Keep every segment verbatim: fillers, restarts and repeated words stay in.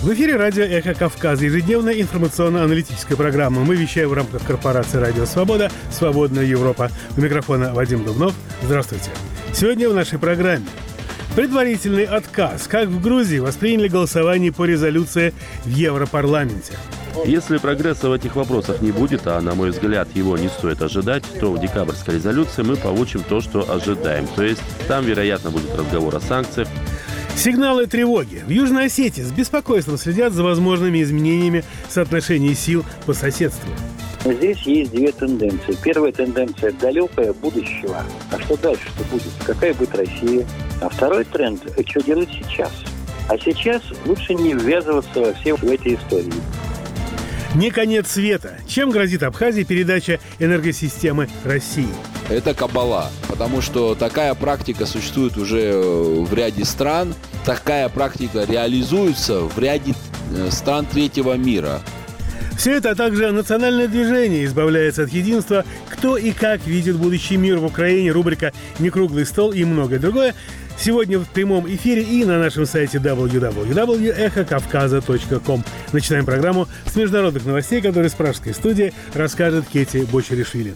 В эфире радио «Эхо Кавказа», ежедневная информационно-аналитическая программа. Мы вещаем в рамках корпорации «Радио Свобода», «Свободная Европа». У микрофона Вадим Дубнов. Здравствуйте. Сегодня в нашей программе предварительный отказ. Как в Грузии восприняли голосование по резолюции в Европарламенте. Если прогресса в этих вопросах не будет, а, на мой взгляд, его не стоит ожидать, то в декабрьской резолюции мы получим то, что ожидаем. То есть там, вероятно, будет разговор о санкциях. Сигналы тревоги. В Южной Осетии с беспокойством следят за возможными изменениями соотношения сил по соседству. Здесь есть две тенденции. Первая тенденция – далекое будущего. А что дальше? Что будет? Какая будет Россия? А второй тренд – что делать сейчас? А сейчас лучше не ввязываться во все эти истории. Не конец света. Чем грозит Абхазии передача энергосистемы России? Это кабала, потому что такая практика существует уже в ряде стран, такая практика реализуется в ряде стран третьего мира. Все это, а также национальное движение избавляется от единства, кто и как видит будущий мир в Украине, рубрика «Некруглый стол» и многое другое. Сегодня в прямом эфире и на нашем сайте дабл ю дабл ю дабл ю точка эхо кавказа точка ком. Начинаем программу с международных новостей, которые с пражской студии расскажет Кети Бочеришвили.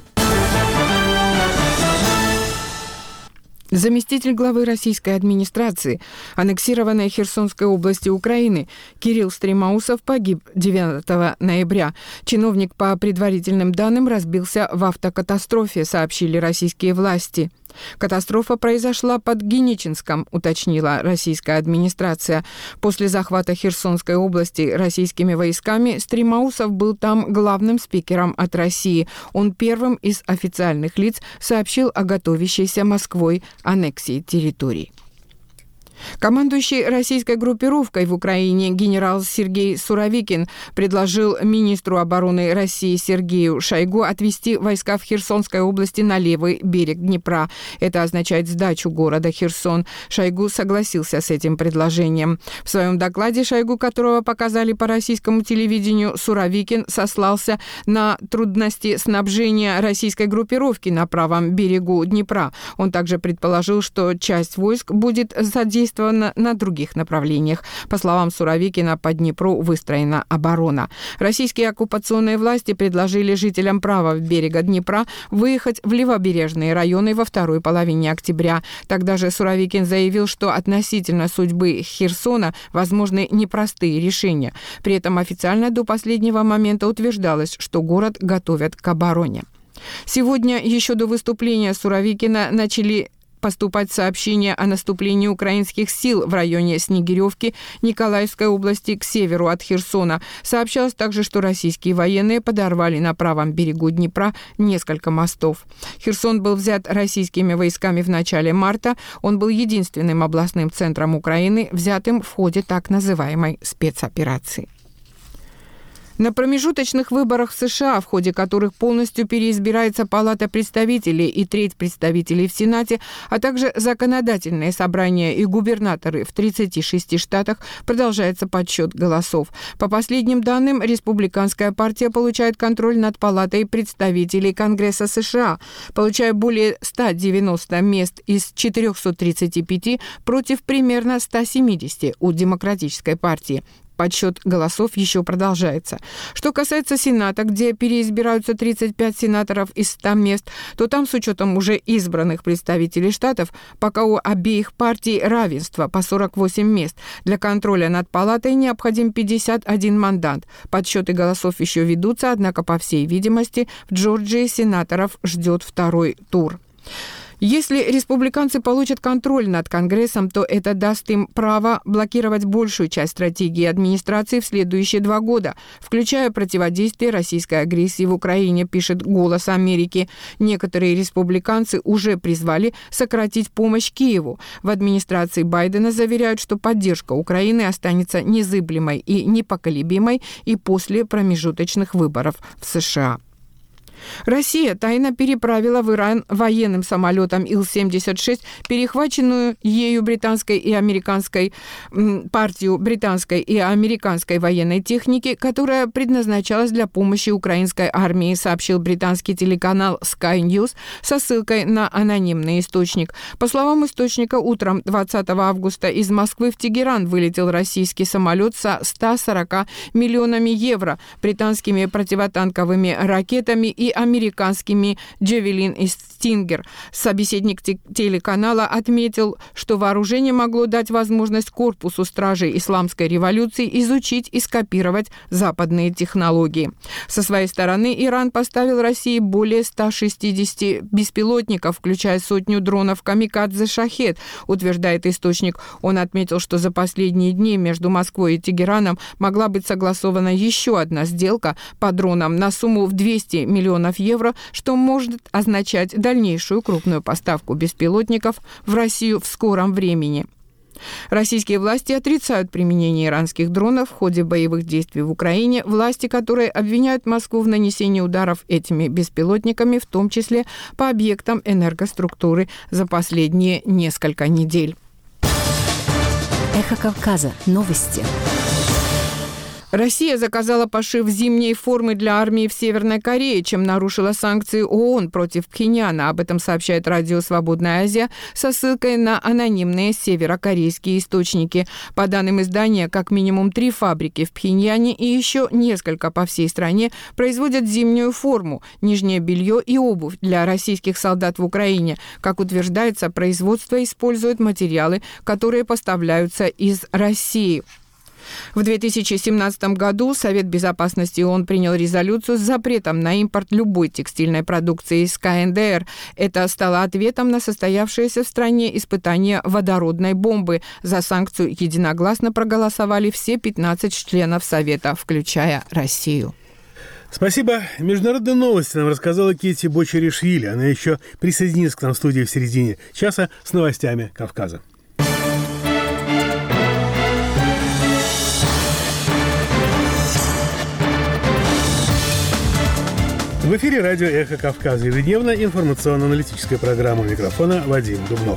Заместитель главы российской администрации аннексированной Херсонской области Украины Кирилл Стремаусов погиб девятого ноября. Чиновник, по предварительным данным, разбился в автокатастрофе, сообщили российские власти. Катастрофа произошла под Геничинском, уточнила российская администрация. После захвата Херсонской области российскими войсками Стремаусов был там главным спикером от России. Он первым из официальных лиц сообщил о готовящейся Москвой аннексии территорий. Командующий российской группировкой в Украине генерал Сергей Суровикин предложил министру обороны России Сергею Шойгу отвести войска в Херсонской области на левый берег Днепра. Это означает сдачу города Херсон. Шойгу согласился с этим предложением. В своем докладе Шойгу, которого показали по российскому телевидению, Суровикин сослался на трудности снабжения российской группировки на правом берегу Днепра. Он также предположил, что часть войск будет задействована на других направлениях. По словам Суровикина, по Днепру выстроена оборона. Российские оккупационные власти предложили жителям правого берега Днепра выехать в левобережные районы во второй половине октября. Тогда же Суровикин заявил, что относительно судьбы Херсона возможны непростые решения. При этом официально до последнего момента утверждалось, что город готовят к обороне. Сегодня, еще до выступления Суровикина, начали поступать сообщения о наступлении украинских сил в районе Снегиревки Николаевской области к северу от Херсона. Сообщалось также, что российские военные подорвали на правом берегу Днепра несколько мостов. Херсон был взят российскими войсками в начале марта. Он был единственным областным центром Украины, взятым в ходе так называемой спецоперации. На промежуточных выборах в США, в ходе которых полностью переизбирается Палата представителей и треть представителей в Сенате, а также законодательные собрания и губернаторы в тридцати шести штатах, продолжается подсчет голосов. По последним данным, республиканская партия получает контроль над Палатой представителей Конгресса США, получая более ста девяноста мест из четырехсот тридцати пяти против примерно ста семидесяти у Демократической партии. Подсчет голосов еще продолжается. Что касается Сената, где переизбираются тридцать пять сенаторов из ста мест, то там с учетом уже избранных представителей штатов пока у обеих партий равенство по сорок восемь мест. Для контроля над палатой необходим пятьдесят один мандат. Подсчеты голосов еще ведутся, однако, по всей видимости, в Джорджии сенаторов ждет второй тур. Если республиканцы получат контроль над Конгрессом, то это даст им право блокировать большую часть стратегии администрации в следующие два года, включая противодействие российской агрессии в Украине, пишет «Голос Америки». Некоторые республиканцы уже призвали сократить помощь Киеву. В администрации Байдена заверяют, что поддержка Украины останется незыблемой и непоколебимой и после промежуточных выборов в США. Россия тайно переправила в Иран военным самолетом Ил семьдесят шесть перехваченную ею британской и американской партию британской и американской военной техники, которая предназначалась для помощи украинской армии, сообщил британский телеканал Sky News со ссылкой на анонимный источник. По словам источника, утром двадцатого августа из Москвы в Тегеран вылетел российский самолет со ста сорока миллионами евро, британскими противотанковыми ракетами и американскими «Джавелин» и «Стингер». Собеседник телеканала отметил, что вооружение могло дать возможность корпусу стражей исламской революции изучить и скопировать западные технологии. Со своей стороны Иран поставил России более ста шестидесяти беспилотников, включая сотню дронов «Камикадзе Шахед», утверждает источник. Он отметил, что за последние дни между Москвой и Тегераном могла быть согласована еще одна сделка по дронам на сумму в двести миллионов евро, что может означать дальнейшую крупную поставку беспилотников в Россию в скором времени. Российские власти отрицают применение иранских дронов в ходе боевых действий в Украине, власти которые обвиняют Москву в нанесении ударов этими беспилотниками, в том числе по объектам энергоструктуры за последние несколько недель. Эхо Кавказа. Новости. Россия заказала пошив зимней формы для армии в Северной Корее, чем нарушила санкции ООН против Пхеньяна. Об этом сообщает радио «Свободная Азия» со ссылкой на анонимные северокорейские источники. По данным издания, как минимум три фабрики в Пхеньяне и еще несколько по всей стране производят зимнюю форму, нижнее белье и обувь для российских солдат в Украине. Как утверждается, производство использует материалы, которые поставляются из России. В две тысячи семнадцатом году Совет Безопасности ООН принял резолюцию с запретом на импорт любой текстильной продукции из ка эн дэ эр. Это стало ответом на состоявшееся в стране испытание водородной бомбы. За санкцию единогласно проголосовали все пятнадцать членов Совета, включая Россию. Спасибо. Международные новости нам рассказала Кити Бочаришвили. Она еще присоединится к нам в студии в середине часа с новостями Кавказа. В эфире радио «Эхо Кавказа». Ежедневная информационно-аналитическая программа. У микрофона Вадим Дубнов.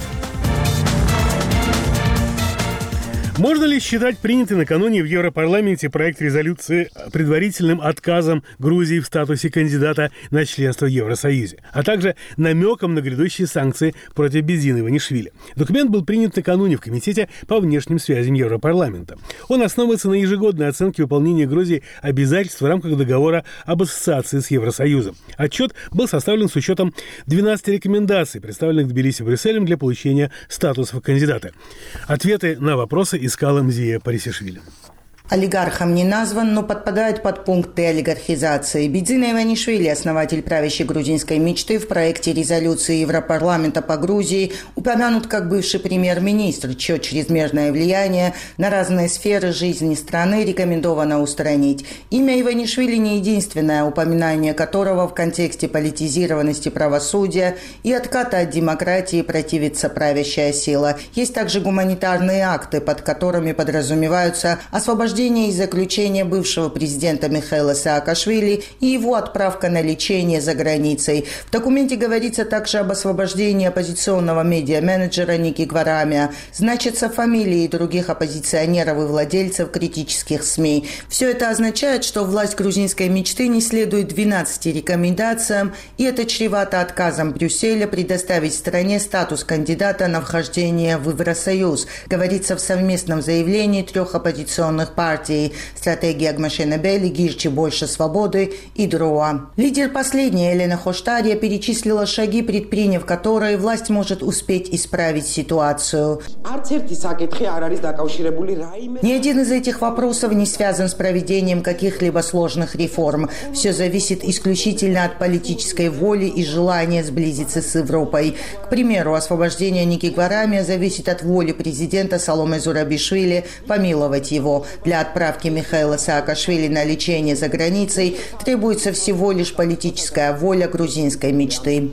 Можно ли считать принятый накануне в Европарламенте проект резолюции предварительным отказом Грузии в статусе кандидата на членство в Евросоюзе, а также намеком на грядущие санкции против Бедзины Иванишвили? Документ был принят накануне в Комитете по внешним связям Европарламента. Он основывается на ежегодной оценке выполнения Грузии обязательств в рамках договора об ассоциации с Евросоюзом. Отчет был составлен с учетом двенадцати рекомендаций, представленных Тбилиси и Брюсселем для получения статуса кандидата. Ответы на вопросы искала Мзия Парисишвили. Олигархом не назван, но подпадает под пункты олигархизации. Бедзина Иванишвили, основатель правящей грузинской мечты, в проекте резолюции Европарламента по Грузии упомянут как бывший премьер-министр, чье чрезмерное влияние на разные сферы жизни страны рекомендовано устранить. Имя Иванишвили не единственное, упоминание которого в контексте политизированности правосудия и отката от демократии противится правящая сила. Есть также гуманитарные акты, под которыми подразумеваются освобождение из заключения бывшего президента Михаила Саакашвили и его отправка на лечение за границей. В документе говорится также об освобождении оппозиционного медиа-менеджера Ники Гварамия. Значатся фамилии других оппозиционеров и владельцев критических СМИ. Все это означает, что власть грузинской мечты не следует двенадцати рекомендациям, и это чревато отказом Брюсселя предоставить стране статус кандидата на вхождение в Евросоюз, говорится в совместном заявлении трех оппозиционных партий. партии «Стратегия Агмашенебели», «Гирчи. Больше свободы» и «Дроа». Лидер последней, Елена Хоштария, перечислила шаги, предприняв которые власть может успеть исправить ситуацию. Ни один из этих вопросов не связан с проведением каких-либо сложных реформ. Все зависит исключительно от политической воли и желания сблизиться с Европой. К примеру, освобождение Ники Гварамия зависит от воли президента Саломе Зурабишвили помиловать его. Для отправки Михаила Саакашвили на лечение за границей требуется всего лишь политическая воля грузинской мечты.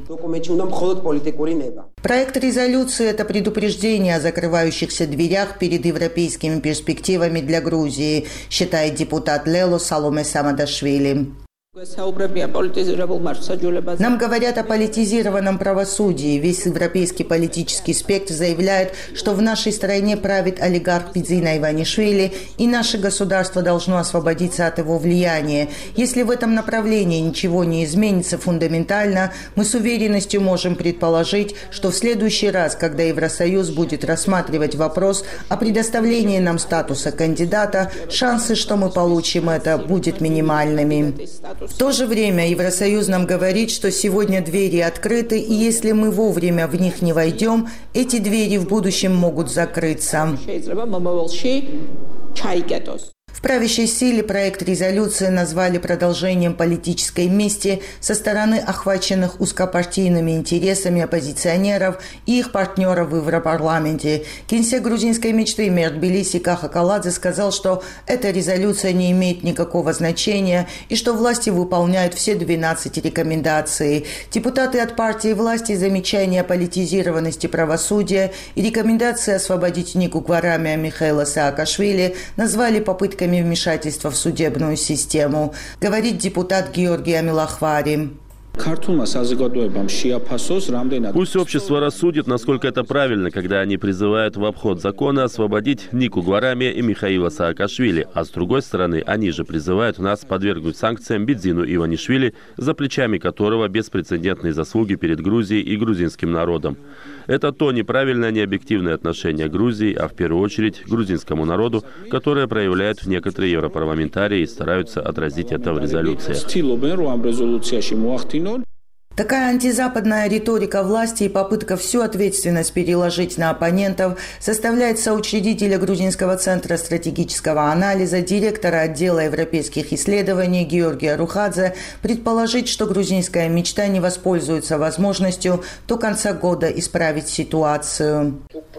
Проект резолюции – это предупреждение о закрывающихся дверях перед европейскими перспективами для Грузии, считает депутат Лело Саломе Самадашвили. Нам говорят о политизированном правосудии. Весь европейский политический спектр заявляет, что в нашей стране правит олигарх Бидзина Иванишвили, и наше государство должно освободиться от его влияния. Если в этом направлении ничего не изменится фундаментально, мы с уверенностью можем предположить, что в следующий раз, когда Евросоюз будет рассматривать вопрос о предоставлении нам статуса кандидата, шансы, что мы получим это, будут минимальными. В то же время Евросоюз нам говорит, что сегодня двери открыты, и если мы вовремя в них не войдем, эти двери в будущем могут закрыться. В правящей силе проект резолюции назвали продолжением политической мести со стороны охваченных узкопартийными интересами оппозиционеров и их партнеров в Европарламенте. Генсек грузинской мечты мэр Тбилиси Каха Каладзе сказал, что эта резолюция не имеет никакого значения и что власти выполняют все двенадцать рекомендаций. Депутаты от партии власти замечания о политизированности правосудия и рекомендации освободить Нику Гварамия Михаила Саакашвили назвали попытками вмешательства в судебную систему, говорит депутат Георгий Амилахвари. Пусть общество рассудит, насколько это правильно, когда они призывают в обход закона освободить Нику Гварамия и Михаила Саакашвили, а с другой стороны, они же призывают нас подвергнуть санкциям Бидзину Иванишвили, за плечами которого беспрецедентные заслуги перед Грузией и грузинским народом. Это то неправильное, необъективное отношение к Грузии, а в первую очередь грузинскому народу, которое проявляют некоторые европарламентарии и стараются отразить это в резолюциях. Такая антизападная риторика власти и попытка всю ответственность переложить на оппонентов составляет соучредителя Грузинского центра стратегического анализа, директора отдела европейских исследований Георгия Рухадзе предположить, что грузинская мечта не воспользуется возможностью до конца года исправить ситуацию.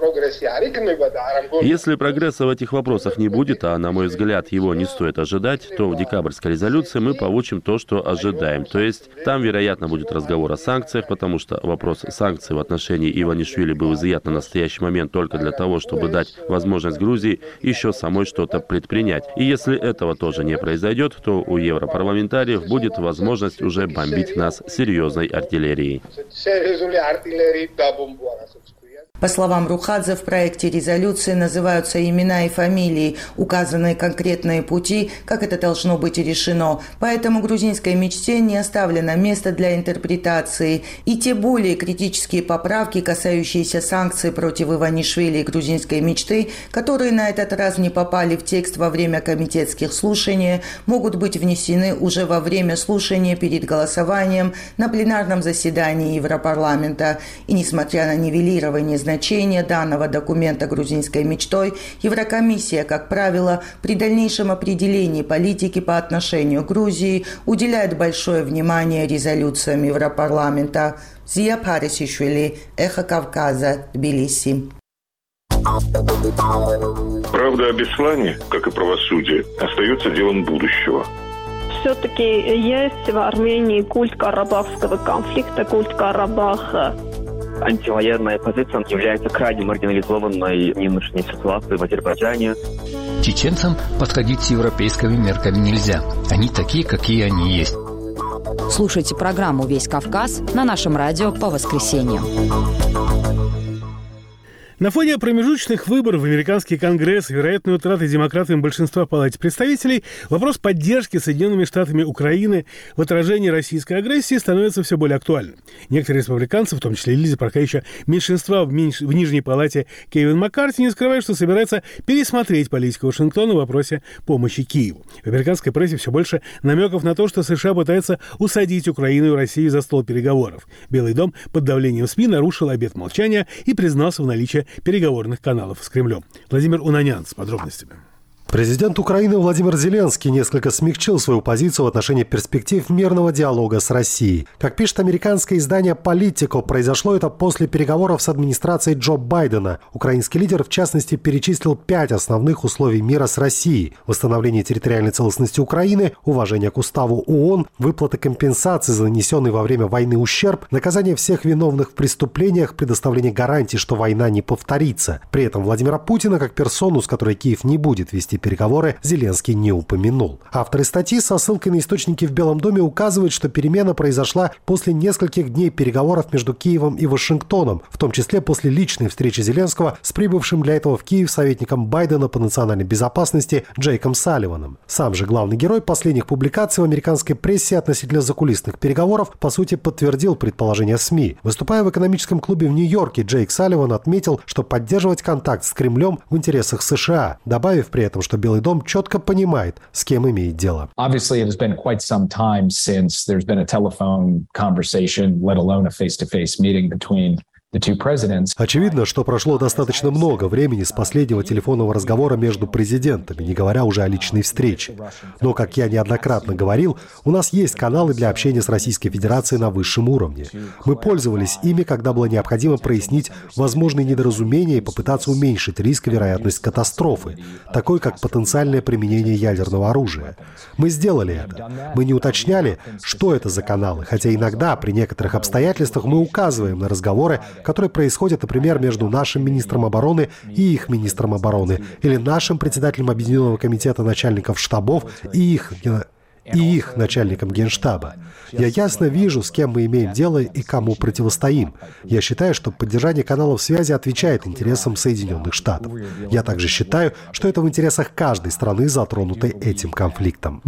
Если прогресса в этих вопросах не будет, а, на мой взгляд, его не стоит ожидать, то в декабрьской резолюции мы получим то, что ожидаем. То есть там, вероятно, будет разговор о санкциях, потому что вопрос санкций в отношении Иванишвили был изъят на настоящий момент только для того, чтобы дать возможность Грузии еще самой что-то предпринять. И если этого тоже не произойдет, то у европарламентариев будет возможность уже бомбить нас серьезной артиллерией. По словам Рухадзе, в проекте резолюции называются имена и фамилии, указаны конкретные пути, как это должно быть решено. Поэтому грузинской мечте не оставлено места для интерпретации. И те более критические поправки, касающиеся санкций против Иванишвили и грузинской мечты, которые на этот раз не попали в текст во время комитетских слушаний, могут быть внесены уже во время слушания перед голосованием на пленарном заседании Европарламента. И несмотря на нивелирование значения Значение данного документа грузинской мечтой, Еврокомиссия, как правило, при дальнейшем определении политики по отношению к Грузии уделяет большое внимание резолюциям Европарламента. Зия Парисишвили, Эхо Кавказа, Тбилиси. Правда о Беслане, как и правосудие, остается делом будущего. Все-таки есть в Армении культ карабахского конфликта, культ Карабаха. Антивоенная позиция является крайне маргинализованной в нынешней ситуации в Азербайджане. Чеченцам подходить с европейскими мерками нельзя. Они такие, какие они есть. Слушайте программу «Весь Кавказ» на нашем радио по воскресеньям. На фоне промежуточных выборов в американский конгресс и вероятной утраты демократами большинства в Палате представителей вопрос поддержки Соединенными Штатами Украины в отражении российской агрессии становится все более актуальным. Некоторые республиканцы, в том числе лидер пока еще меньшинства в, меньш... в Нижней Палате Кевин Маккарти, не скрывает, что собирается пересмотреть политику Вашингтона в вопросе помощи Киеву. В американской прессе все больше намеков на то, что США пытается усадить Украину и Россию за стол переговоров. Белый дом под давлением СМИ нарушил обет молчания и признался в наличии переговорных каналов с Кремлем. Владимир Унанян с подробностями. Президент Украины Владимир Зеленский несколько смягчил свою позицию в отношении перспектив мирного диалога с Россией. Как пишет американское издание «Политико», произошло это после переговоров с администрацией Джо Байдена. Украинский лидер, в частности, перечислил пять основных условий мира с Россией: восстановление территориальной целостности Украины, уважение к уставу ООН, выплата компенсаций за нанесенный во время войны ущерб, наказание всех виновных в преступлениях, предоставление гарантий, что война не повторится. При этом Владимира Путина, как персону, с которой Киев не будет вести переговоры Зеленский не упомянул. Авторы статьи со ссылкой на источники в Белом доме указывают, что перемена произошла после нескольких дней переговоров между Киевом и Вашингтоном, в том числе после личной встречи Зеленского с прибывшим для этого в Киев советником Байдена по национальной безопасности Джейком Салливаном. Сам же главный герой последних публикаций в американской прессе относительно закулисных переговоров по сути подтвердил предположения СМИ. Выступая в экономическом клубе в Нью-Йорке, Джейк Салливан отметил, что поддерживать контакт с Кремлем в интересах США, добавив при этом, что Белый дом четко понимает, с кем имеет дело. Obviously, it has been quite some time since there's been a telephone conversation, let alone a face-to-face meeting between Очевидно, что прошло достаточно много времени с последнего телефонного разговора между президентами, не говоря уже о личной встрече. Но, как я неоднократно говорил, у нас есть каналы для общения с Российской Федерацией на высшем уровне. Мы пользовались ими, когда было необходимо прояснить возможные недоразумения и попытаться уменьшить риск и вероятность катастрофы, такой как потенциальное применение ядерного оружия. Мы сделали это. Мы не уточняли, что это за каналы, хотя иногда при некоторых обстоятельствах мы указываем на разговоры, которые происходят, например, между нашим министром обороны и их министром обороны, или нашим председателем Объединенного комитета начальников штабов и их, и их начальником генштаба. Я ясно вижу, с кем мы имеем дело и кому противостоим. Я считаю, что поддержание каналов связи отвечает интересам Соединенных Штатов. Я также считаю, что это в интересах каждой страны, затронутой этим конфликтом.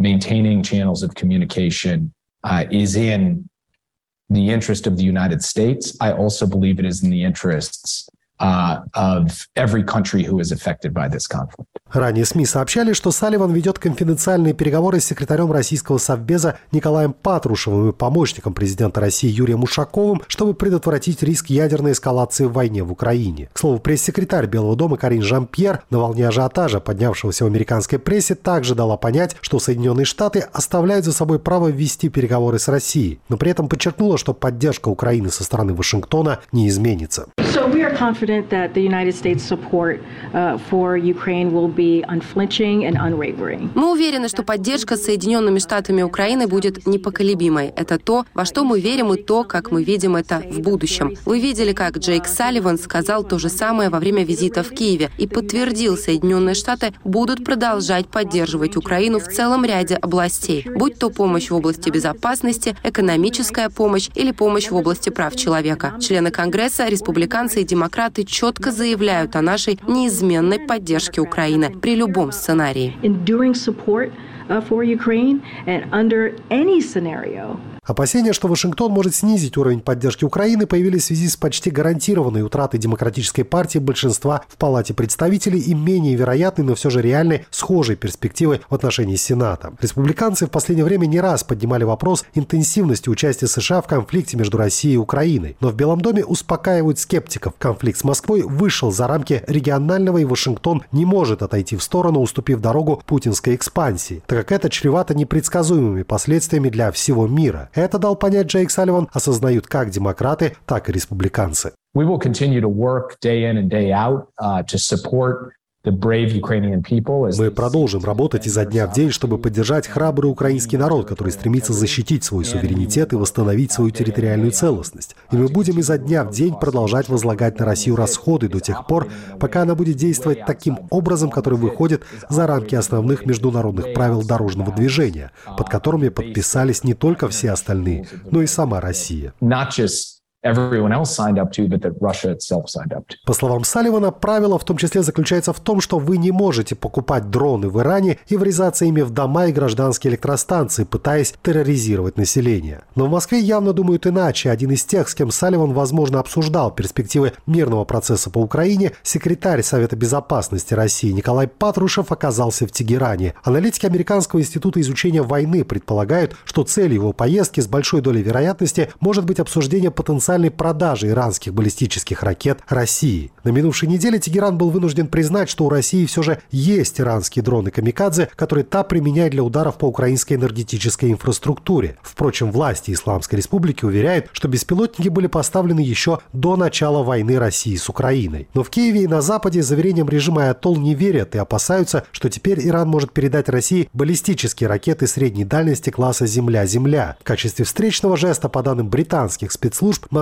The interest of the United States. I also believe it is in the interests uh, of every country who is affected by this conflict. Ранее СМИ сообщали, что Салливан ведет конфиденциальные переговоры с секретарем российского совбеза Николаем Патрушевым и помощником президента России Юрием Ушаковым, чтобы предотвратить риск ядерной эскалации в войне в Украине. К слову, пресс-секретарь Белого дома Карин Жан-Пьер на волне ажиотажа, поднявшегося в американской прессе, также дала понять, что Соединенные Штаты оставляют за собой право вести переговоры с Россией, но при этом подчеркнула, что поддержка Украины со стороны Вашингтона не изменится. So we are confident that the United States support uh, for Ukraine will be unflinching and unwavering. Мы уверены, что поддержка Соединенными Штатами Украины будет непоколебимой. Это то, во что мы верим, и то, как мы видим это в будущем. Вы видели, как Джейк Салливан сказал то же самое во время визита в Киеве и подтвердил, Соединенные Штаты будут продолжать поддерживать Украину в целом ряде областей, будь то помощь в области безопасности, экономическая помощь или помощь в области прав человека. Члены Конгресса, республиканцы и демократы четко заявляют о нашей неизменной поддержке Украины при любом сценарии. Опасения, что Вашингтон может снизить уровень поддержки Украины, появились в связи с почти гарантированной утратой Демократической партии большинства в Палате представителей и менее вероятной, но все же реальной, схожей перспективы в отношении Сената. Республиканцы в последнее время не раз поднимали вопрос интенсивности участия США в конфликте между Россией и Украиной. Но в Белом доме успокаивают скептиков. Конфликт с Москвой вышел за рамки регионального, и Вашингтон не может отойти в сторону, уступив дорогу путинской экспансии, так как это чревато непредсказуемыми последствиями для всего мира. Это дал понять Джейк Салливан, осознают как демократы, так и республиканцы. We will continue to work day in and day out uh, to support Мы продолжим работать изо дня в день, чтобы поддержать храбрый украинский народ, который стремится защитить свой суверенитет и восстановить свою территориальную целостность. И мы будем изо дня в день продолжать возлагать на Россию расходы до тех пор, пока она будет действовать таким образом, который выходит за рамки основных международных правил дорожного движения, под которыми подписались не только все остальные, но и сама Россия. По словам Салливана, правило в том числе заключается в том, что вы не можете покупать дроны в Иране и врезаться ими в дома и гражданские электростанции, пытаясь терроризировать население. Но в Москве явно думают иначе. Один из тех, с кем Салливан, возможно, обсуждал перспективы мирного процесса по Украине, секретарь Совета безопасности России Николай Патрушев, оказался в Тегеране. Аналитики Американского института изучения войны предполагают, что целью его поездки с большой долей вероятности может быть обсуждение потенциального продажи иранских баллистических ракет России. На минувшей неделе Тегеран был вынужден признать, что у России все же есть иранские дроны «Камикадзе», которые та применяет для ударов по украинской энергетической инфраструктуре. Впрочем, власти Исламской Республики уверяют, что беспилотники были поставлены еще до начала войны России с Украиной. Но в Киеве и на Западе заверениям режима Аятолл не верят и опасаются, что теперь Иран может передать России баллистические ракеты средней дальности класса «Земля-Земля». В качестве встречного жеста, по данным британских спецслужб,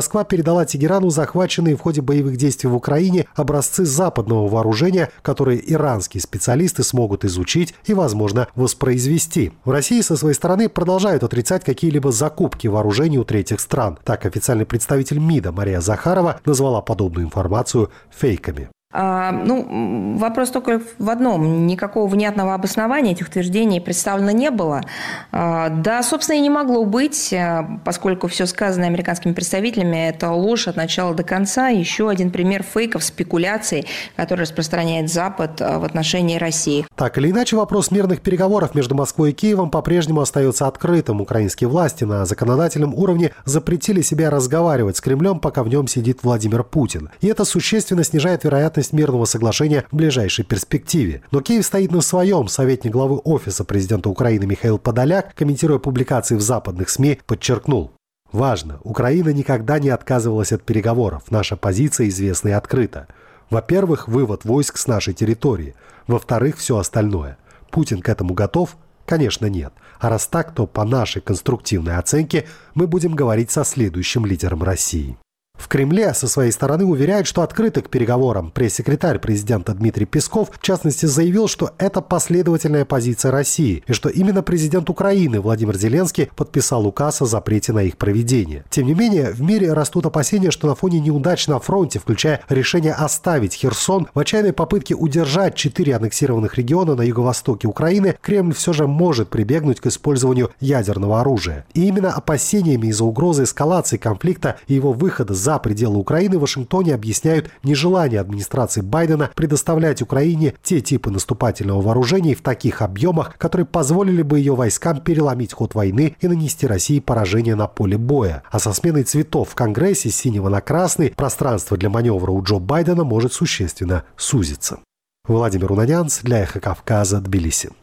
Москва передала Тегерану захваченные в ходе боевых действий в Украине образцы западного вооружения, которые иранские специалисты смогут изучить и, возможно, воспроизвести. В России со своей стороны продолжают отрицать какие-либо закупки вооружений у третьих стран. Так, официальный представитель МИДа Мария Захарова назвала подобную информацию фейками. А, ну, вопрос только в одном. Никакого внятного обоснования этих утверждений представлено не было. А, да, собственно, и не могло быть, поскольку все сказанное американскими представителями – это ложь от начала до конца. Еще один пример фейков, спекуляций, который распространяет Запад в отношении России. Так или иначе, вопрос мирных переговоров между Москвой и Киевом по-прежнему остается открытым. Украинские власти на законодательном уровне запретили себе разговаривать с Кремлем, пока в нем сидит Владимир Путин. И это существенно снижает вероятность мирного соглашения в ближайшей перспективе. Но Киев стоит на своем. Советник главы Офиса президента Украины Михаил Подоляк, комментируя публикации в западных СМИ, подчеркнул: важно, Украина никогда не отказывалась от переговоров. Наша позиция известна и открыта. Во-первых, вывод войск с нашей территории. Во-вторых, все остальное. Путин к этому готов? Конечно, нет. А раз так, то по нашей конструктивной оценке мы будем говорить со следующим лидером России. В Кремле со своей стороны уверяют, что открыты к переговорам. Пресс-секретарь президента Дмитрий Песков, в частности, заявил, что это последовательная позиция России, и что именно президент Украины Владимир Зеленский подписал указ о запрете на их проведение. Тем не менее, в мире растут опасения, что на фоне неудач на фронте, включая решение оставить Херсон, в отчаянной попытке удержать четыре аннексированных региона на юго-востоке Украины, Кремль все же может прибегнуть к использованию ядерного оружия. И именно опасениями из-за угрозы эскалации конфликта и его выхода за За пределы Украины в Вашингтоне объясняют нежелание администрации Байдена предоставлять Украине те типы наступательного вооружения в таких объемах, которые позволили бы ее войскам переломить ход войны и нанести России поражение на поле боя. А со сменой цветов в Конгрессе с синего на красный пространство для маневра у Джо Байдена может существенно сузиться. Владимир Унанянц для «Эхо Кавказа», Тбилиси.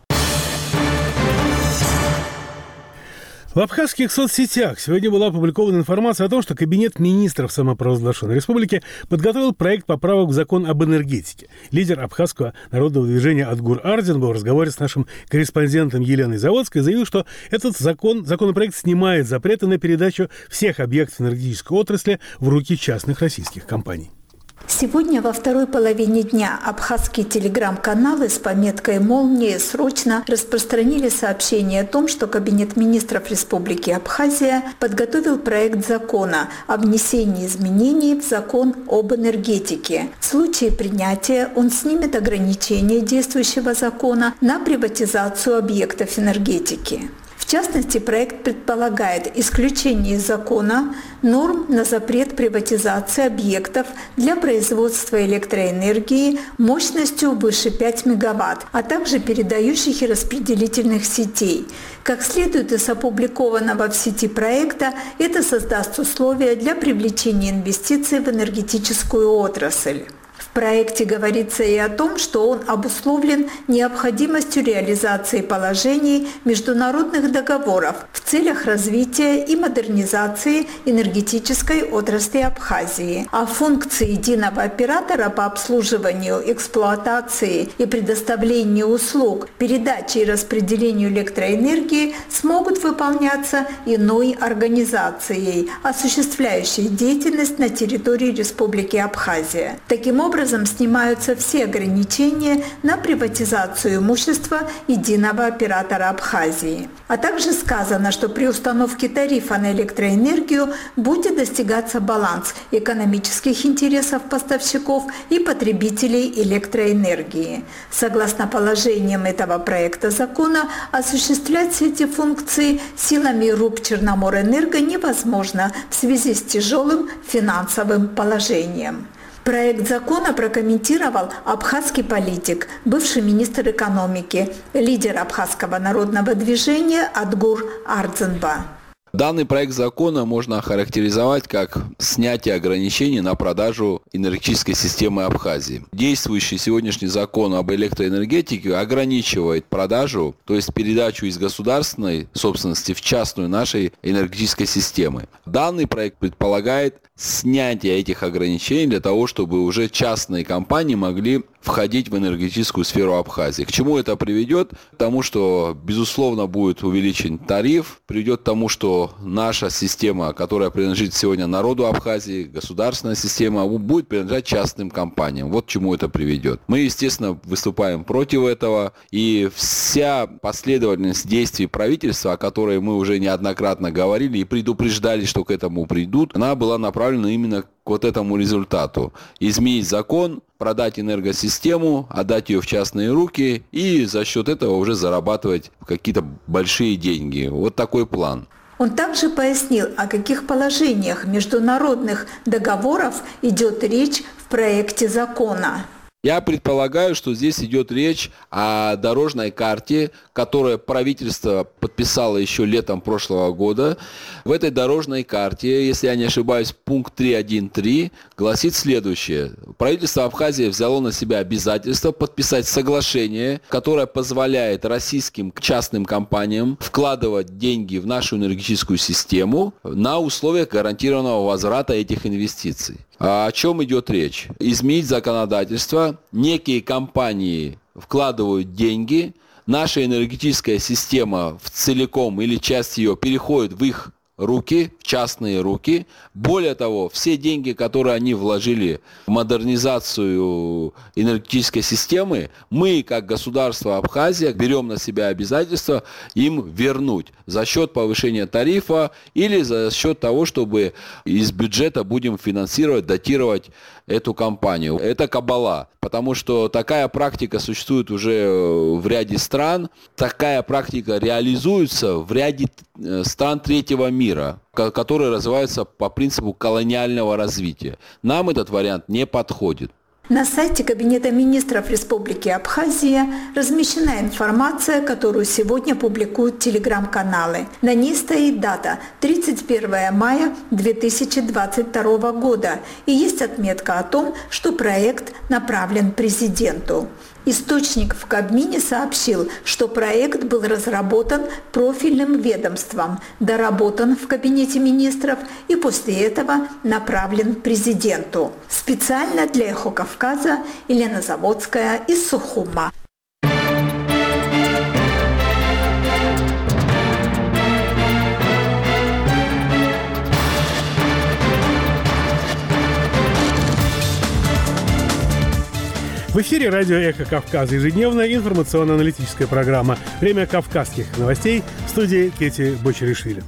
В абхазских соцсетях сегодня была опубликована информация о том, что Кабинет министров самопровозглашенной республики подготовил проект поправок в закон об энергетике. Лидер абхазского народного движения Адгур Ардинбо в разговоре с нашим корреспондентом Еленой Заводской заявил, что этот закон, законопроект снимает запреты на передачу всех объектов энергетической отрасли в руки частных российских компаний. Сегодня во второй половине дня абхазские телеграм-каналы с пометкой «Молния» срочно распространили сообщение о том, что Кабинет министров Республики Абхазия подготовил проект закона о внесении изменений в закон об энергетике. В случае принятия он снимет ограничения действующего закона на приватизацию объектов энергетики. В частности, проект предполагает исключение из закона норм на запрет приватизации объектов для производства электроэнергии мощностью выше пяти мегаватт, а также передающих и распределительных сетей. Как следует из опубликованного в сети проекта, это создаст условия для привлечения инвестиций в энергетическую отрасль. В проекте говорится и о том, что он обусловлен необходимостью реализации положений международных договоров в целях развития и модернизации энергетической отрасли Абхазии, а функции единого оператора по обслуживанию, эксплуатации и предоставлению услуг, передаче и распределению электроэнергии смогут выполняться иной организацией, осуществляющей деятельность на территории Республики Абхазия. Таким образом, образом снимаются все ограничения на приватизацию имущества единого оператора Абхазии. А также сказано, что при установке тарифа на электроэнергию будет достигаться баланс экономических интересов поставщиков и потребителей электроэнергии. Согласно положениям этого проекта закона, осуществлять все эти функции силами РУП «Черноморэнерго» невозможно в связи с тяжелым финансовым положением. Проект закона прокомментировал абхазский политик, бывший министр экономики, лидер абхазского народного движения Адгур Ардзенба. Данный проект закона можно охарактеризовать как снятие ограничений на продажу энергетической системы Абхазии. Действующий сегодняшний закон об электроэнергетике ограничивает продажу, то есть передачу из государственной собственности в частную нашей энергетической системы. Данный проект предполагает снятие этих ограничений для того, чтобы уже частные компании могли входить в энергетическую сферу Абхазии. К чему это приведет? К тому, что, безусловно, будет увеличен тариф, приведет к тому, что что наша система, которая принадлежит сегодня народу Абхазии, государственная система, будет принадлежать частным компаниям. Вот к чему это приведет. Мы, естественно, выступаем против этого, и вся последовательность действий правительства, о которой мы уже неоднократно говорили и предупреждали, что к этому придут, она была направлена именно к вот этому результату. Изменить закон, продать энергосистему, отдать ее в частные руки и за счет этого уже зарабатывать какие-то большие деньги. Вот такой план. Он также пояснил, о каких положениях международных договоров идет речь в проекте закона. Я предполагаю, что здесь идет речь о дорожной карте, которую правительство подписало еще летом прошлого года. В этой дорожной карте, если я не ошибаюсь, пункт три точка один точка три гласит следующее. Правительство Абхазии взяло на себя обязательство подписать соглашение, которое позволяет российским частным компаниям вкладывать деньги в нашу энергетическую систему на условиях гарантированного возврата этих инвестиций. О чем идет речь? Изменить законодательство. Некие компании вкладывают деньги, наша энергетическая система в целиком или часть ее переходит в их руки, в частные руки. Более того, все деньги, которые они вложили в модернизацию энергетической системы, мы, как государство Абхазия, берем на себя обязательство им вернуть за счет повышения тарифа или за счет того, чтобы из бюджета будем финансировать, датировать эту компанию. Это кабала, потому что такая практика существует уже в ряде стран, такая практика реализуется в ряде стран третьего мира, которые развиваются по принципу колониального развития. Нам этот вариант не подходит. На сайте Кабинета министров Республики Абхазия размещена информация, которую сегодня публикуют телеграм-каналы. На ней стоит дата тридцать первого мая две тысячи двадцать второго года и есть отметка о том, что проект направлен президенту. Источник в Кабмине сообщил, что проект был разработан профильным ведомством, доработан в Кабинете министров и после этого направлен президенту. Специально для «Эхо Кавказа» Елена Заводская из Сухума. В эфире радио «Эхо Кавказа», ежедневная информационно-аналитическая программа «Время кавказских новостей», в студии Кети Бочаришвили.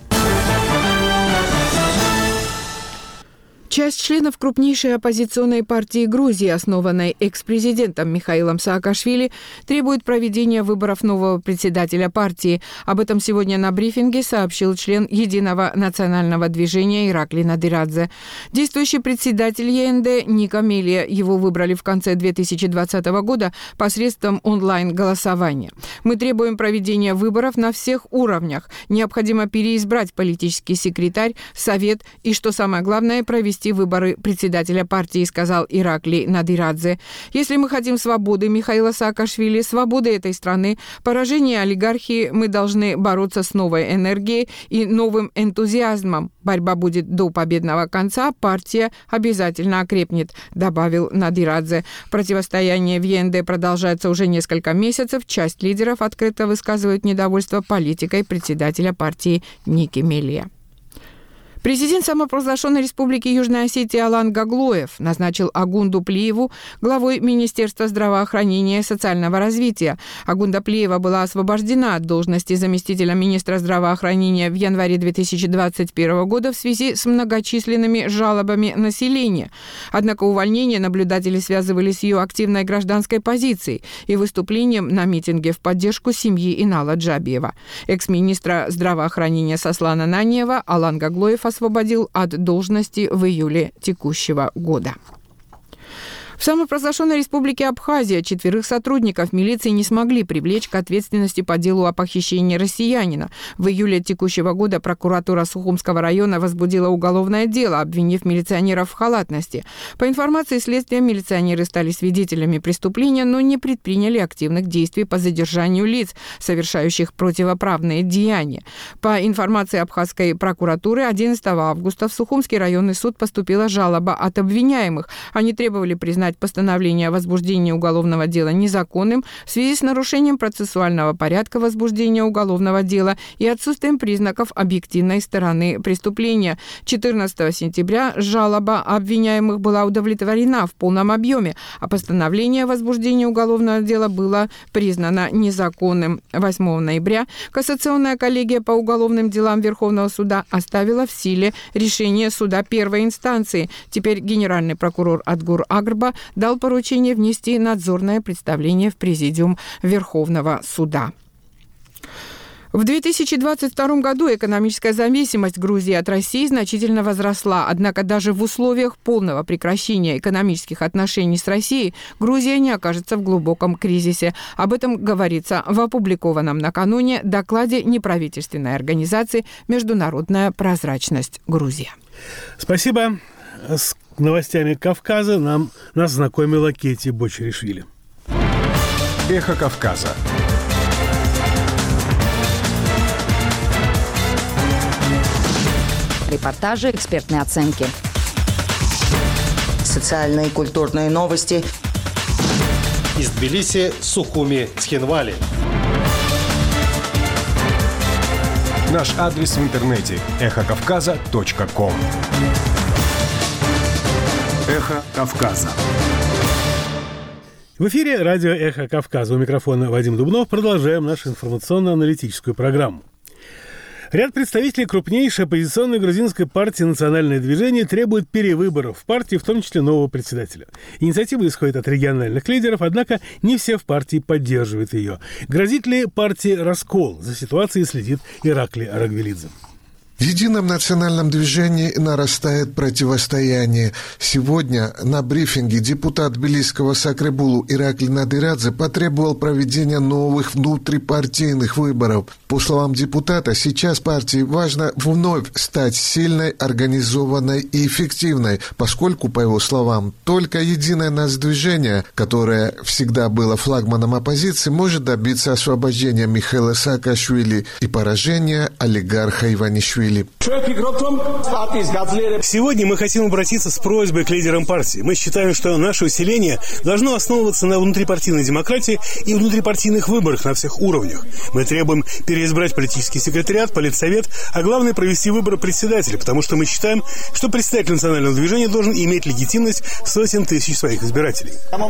Часть членов крупнейшей оппозиционной партии Грузии, основанной экс-президентом Михаилом Саакашвили, требует проведения выборов нового председателя партии. Об этом сегодня на брифинге сообщил член Единого национального движения Иракли Надирадзе. Действующий председатель ЕНД Ника Мелия, его выбрали в конце две тысячи двадцатого года посредством онлайн-голосования. Мы требуем проведения выборов на всех уровнях. Необходимо переизбрать политический секретарь, совет и, что самое главное, провести выборы председателя партии, сказал Иракли Надирадзе. Если мы хотим свободы Михаила Саакашвили, свободы этой страны, поражения олигархии, мы должны бороться с новой энергией и новым энтузиазмом. Борьба будет до победного конца, партия обязательно окрепнет, добавил Надирадзе. Противостояние в ЕНД продолжается уже несколько месяцев. Часть лидеров открыто высказывают недовольство политикой председателя партии Ники Мелия. Президент самопровозглашенной Республики Южная Осетия Алан Гаглоев назначил Агунду Плиеву главой Министерства здравоохранения и социального развития. Агунда Плиева была освобождена от должности заместителя министра здравоохранения в январе две тысячи двадцать первого года в связи с многочисленными жалобами населения. Однако увольнение наблюдатели связывали с ее активной гражданской позицией и выступлением на митинге в поддержку семьи Инала Джабиева. Экс-министра здравоохранения Сослана Наниева Алан Гаглоев освободил от должности в июле текущего года. В самопровозглашенной Республике Абхазия четверых сотрудников милиции не смогли привлечь к ответственности по делу о похищении россиянина. В июле текущего года прокуратура Сухумского района возбудила уголовное дело, обвинив милиционеров в халатности. По информации следствия, милиционеры стали свидетелями преступления, но не предприняли активных действий по задержанию лиц, совершающих противоправные деяния. По информации абхазской прокуратуры, одиннадцатого августа в Сухумский районный суд поступила жалоба от обвиняемых. Они требовали признать признать постановление о возбуждении уголовного дела незаконным в связи с нарушением процессуального порядка возбуждения уголовного дела и отсутствием признаков объективной стороны преступления. четырнадцатого сентября жалоба обвиняемых была удовлетворена в полном объеме, а постановление о возбуждении уголовного дела было признано незаконным. восьмого ноября Кассационная коллегия по уголовным делам Верховного суда оставила в силе решение суда первой инстанции. Теперь генеральный прокурор Адгур Агрба дал поручение внести надзорное представление в Президиум Верховного суда. В две тысячи двадцать втором году экономическая зависимость Грузии от России значительно возросла. Однако даже в условиях полного прекращения экономических отношений с Россией Грузия не окажется в глубоком кризисе. Об этом говорится в опубликованном накануне докладе неправительственной организации «Международная прозрачность Грузия». Спасибо. С новостями Кавказа нам нас знакомила Кети Бочеришвили. Эхо Кавказа. Репортажи, экспертные оценки. Социальные и культурные новости. Из Тбилиси, Сухуми, Цхинвали. Наш адрес в интернете – эхо кавказа точка ком. Эхо Кавказа. В эфире радио «Эхо Кавказа». У микрофона Вадим Дубнов. Продолжаем нашу информационно-аналитическую программу. Ряд представителей крупнейшей оппозиционной грузинской партии «Национальное движение» требует перевыборов в партии, в том числе нового председателя. Инициатива исходит от региональных лидеров, однако не все в партии поддерживают ее. Грозит ли партии раскол? За ситуацией следит Ираклий Арагвелидзе. В едином национальном движении нарастает противостояние. Сегодня на брифинге депутат Тбилисского Сакребулу Ираклий Надырадзе потребовал проведения новых внутрипартийных выборов. По словам депутата, сейчас партии важно вновь стать сильной, организованной и эффективной, поскольку, по его словам, только единое нацдвижение, которое всегда было флагманом оппозиции, может добиться освобождения Михаила Саакашвили и поражения олигарха Иванишвили. Сегодня мы хотим обратиться с просьбой к лидерам партии. Мы считаем, что наше усиление должно основываться на внутрипартийной демократии и внутрипартийных выборах на всех уровнях. Мы требуем переизбрать политический секретариат, политсовет, а главное провести выборы председателя, потому что мы считаем, что председатель национального движения должен иметь легитимность сотен тысяч своих избирателей.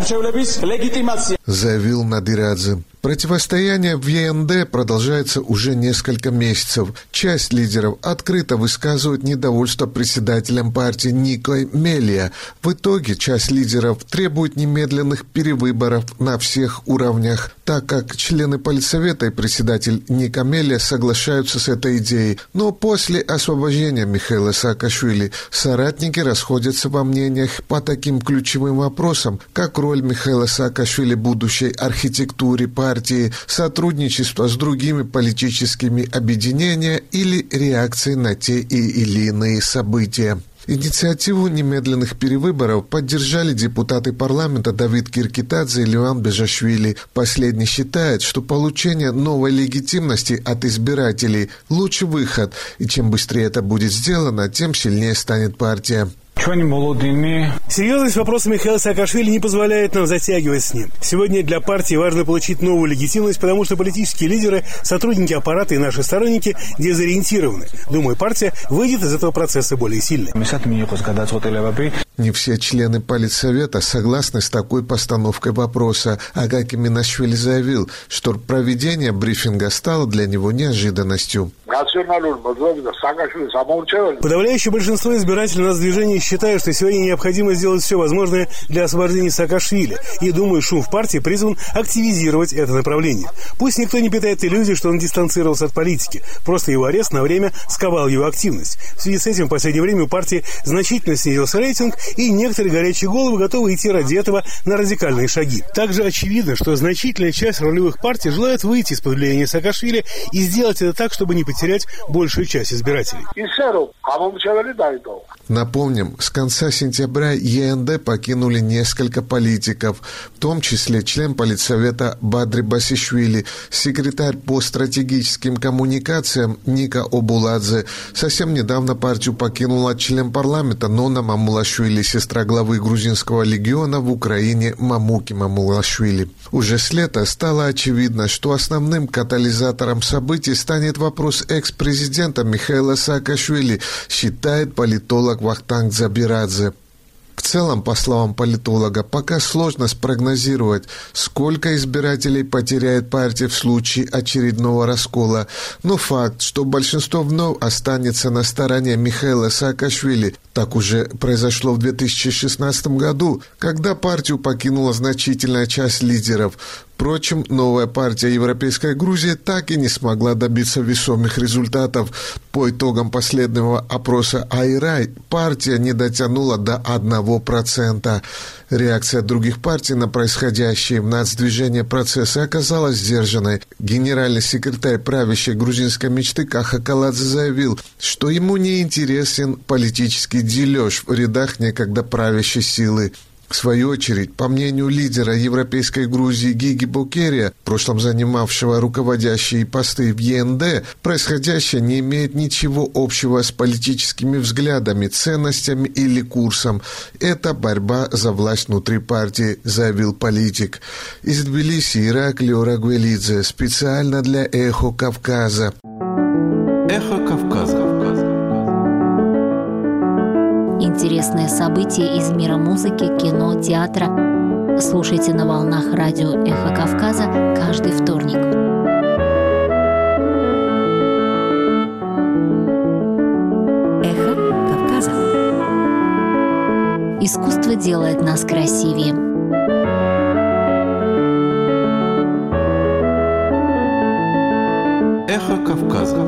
Заявил Надырадзе. Противостояние в е эн дэ продолжается уже несколько месяцев. Часть лидеров открыто высказывает недовольство председателем партии Никой Мелия. В итоге часть лидеров требует немедленных перевыборов на всех уровнях, так как члены политсовета и председатель Ника Мелия соглашаются с этой идеей. Но после освобождения Михаила Саакашвили соратники расходятся во мнениях по таким ключевым вопросам, как роль Михаила Саакашвили в будущей архитектуре партии, сотрудничество с другими политическими объединениями или реакции на те или иные события. Инициативу немедленных перевыборов поддержали депутаты парламента Давид Киркитадзе и Леван Бежашвили. Последний считает, что получение новой легитимности от избирателей – лучший выход, и чем быстрее это будет сделано, тем сильнее станет партия. Серьезность вопроса Михаила Саакашвили не позволяет нам затягивать с ним. Сегодня для партии важно получить новую легитимность, потому что политические лидеры, сотрудники аппарата и наши сторонники дезориентированы. Думаю, партия выйдет из этого процесса более сильной. Не все члены политсовета согласны с такой постановкой вопроса. Агаки Минашвили заявил, что проведение брифинга стало для него неожиданностью. Подавляющее большинство избирателей нацдвижения считают, что сегодня необходимо сделать все возможное для освобождения Саакашвили. И, думаю, шум в партии призван активизировать это направление. Пусть никто не питает иллюзий, что он дистанцировался от политики. Просто его арест на время сковал его активность. В связи с этим в последнее время у партии значительно снизился рейтинг, и некоторые горячие головы готовы идти ради этого на радикальные шаги. Также очевидно, что значительная часть ролевых партий желает выйти из-под влияния Саакашвили и сделать это так, чтобы не потерять большую часть избирателей. Напомним, с конца сентября е эн дэ покинули несколько политиков, в том числе член политсовета Бадри Басишвили, секретарь по стратегическим коммуникациям Ника Обуладзе. Совсем недавно партию покинула член парламента Нона Мамулашвили. говорили сестра главы грузинского легиона в Украине Мамуки Мамулашвили. Уже с лета стало очевидно, что основным катализатором событий станет вопрос экс-президента Михаила Саакашвили, считает политолог Вахтанг Дзабирадзе. В целом, по словам политолога, пока сложно спрогнозировать, сколько избирателей потеряет партия в случае очередного раскола. Но факт, что большинство вновь останется на стороне Михаила Саакашвили, так уже произошло в две тысячи шестнадцатом году, когда партию покинула значительная часть лидеров. Впрочем, новая партия «Европейская Грузия» так и не смогла добиться весомых результатов. По итогам последнего опроса Айрай партия не дотянула до одного процента. Реакция других партий на происходящие в нацдвижении процессы оказалась сдержанной. Генеральный секретарь правящей грузинской мечты Каха Каладзе заявил, что ему не интересен политический дележ в рядах некогда правящей силы. В свою очередь, по мнению лидера Европейской Грузии Гиги Букерия, в прошлом занимавшего руководящие посты в ЕНД, происходящее не имеет ничего общего с политическими взглядами, ценностями или курсом. Это борьба за власть внутри партии, заявил политик. Из Тбилиси Ираклий Орагвелидзе, специально для «Эхо Кавказа». «Эхо Кавказа». Интересные события из мира музыки, кино, театра. Слушайте на волнах радио «Эхо Кавказа» каждый вторник. «Эхо Кавказа». Искусство делает нас красивее. «Эхо Кавказа».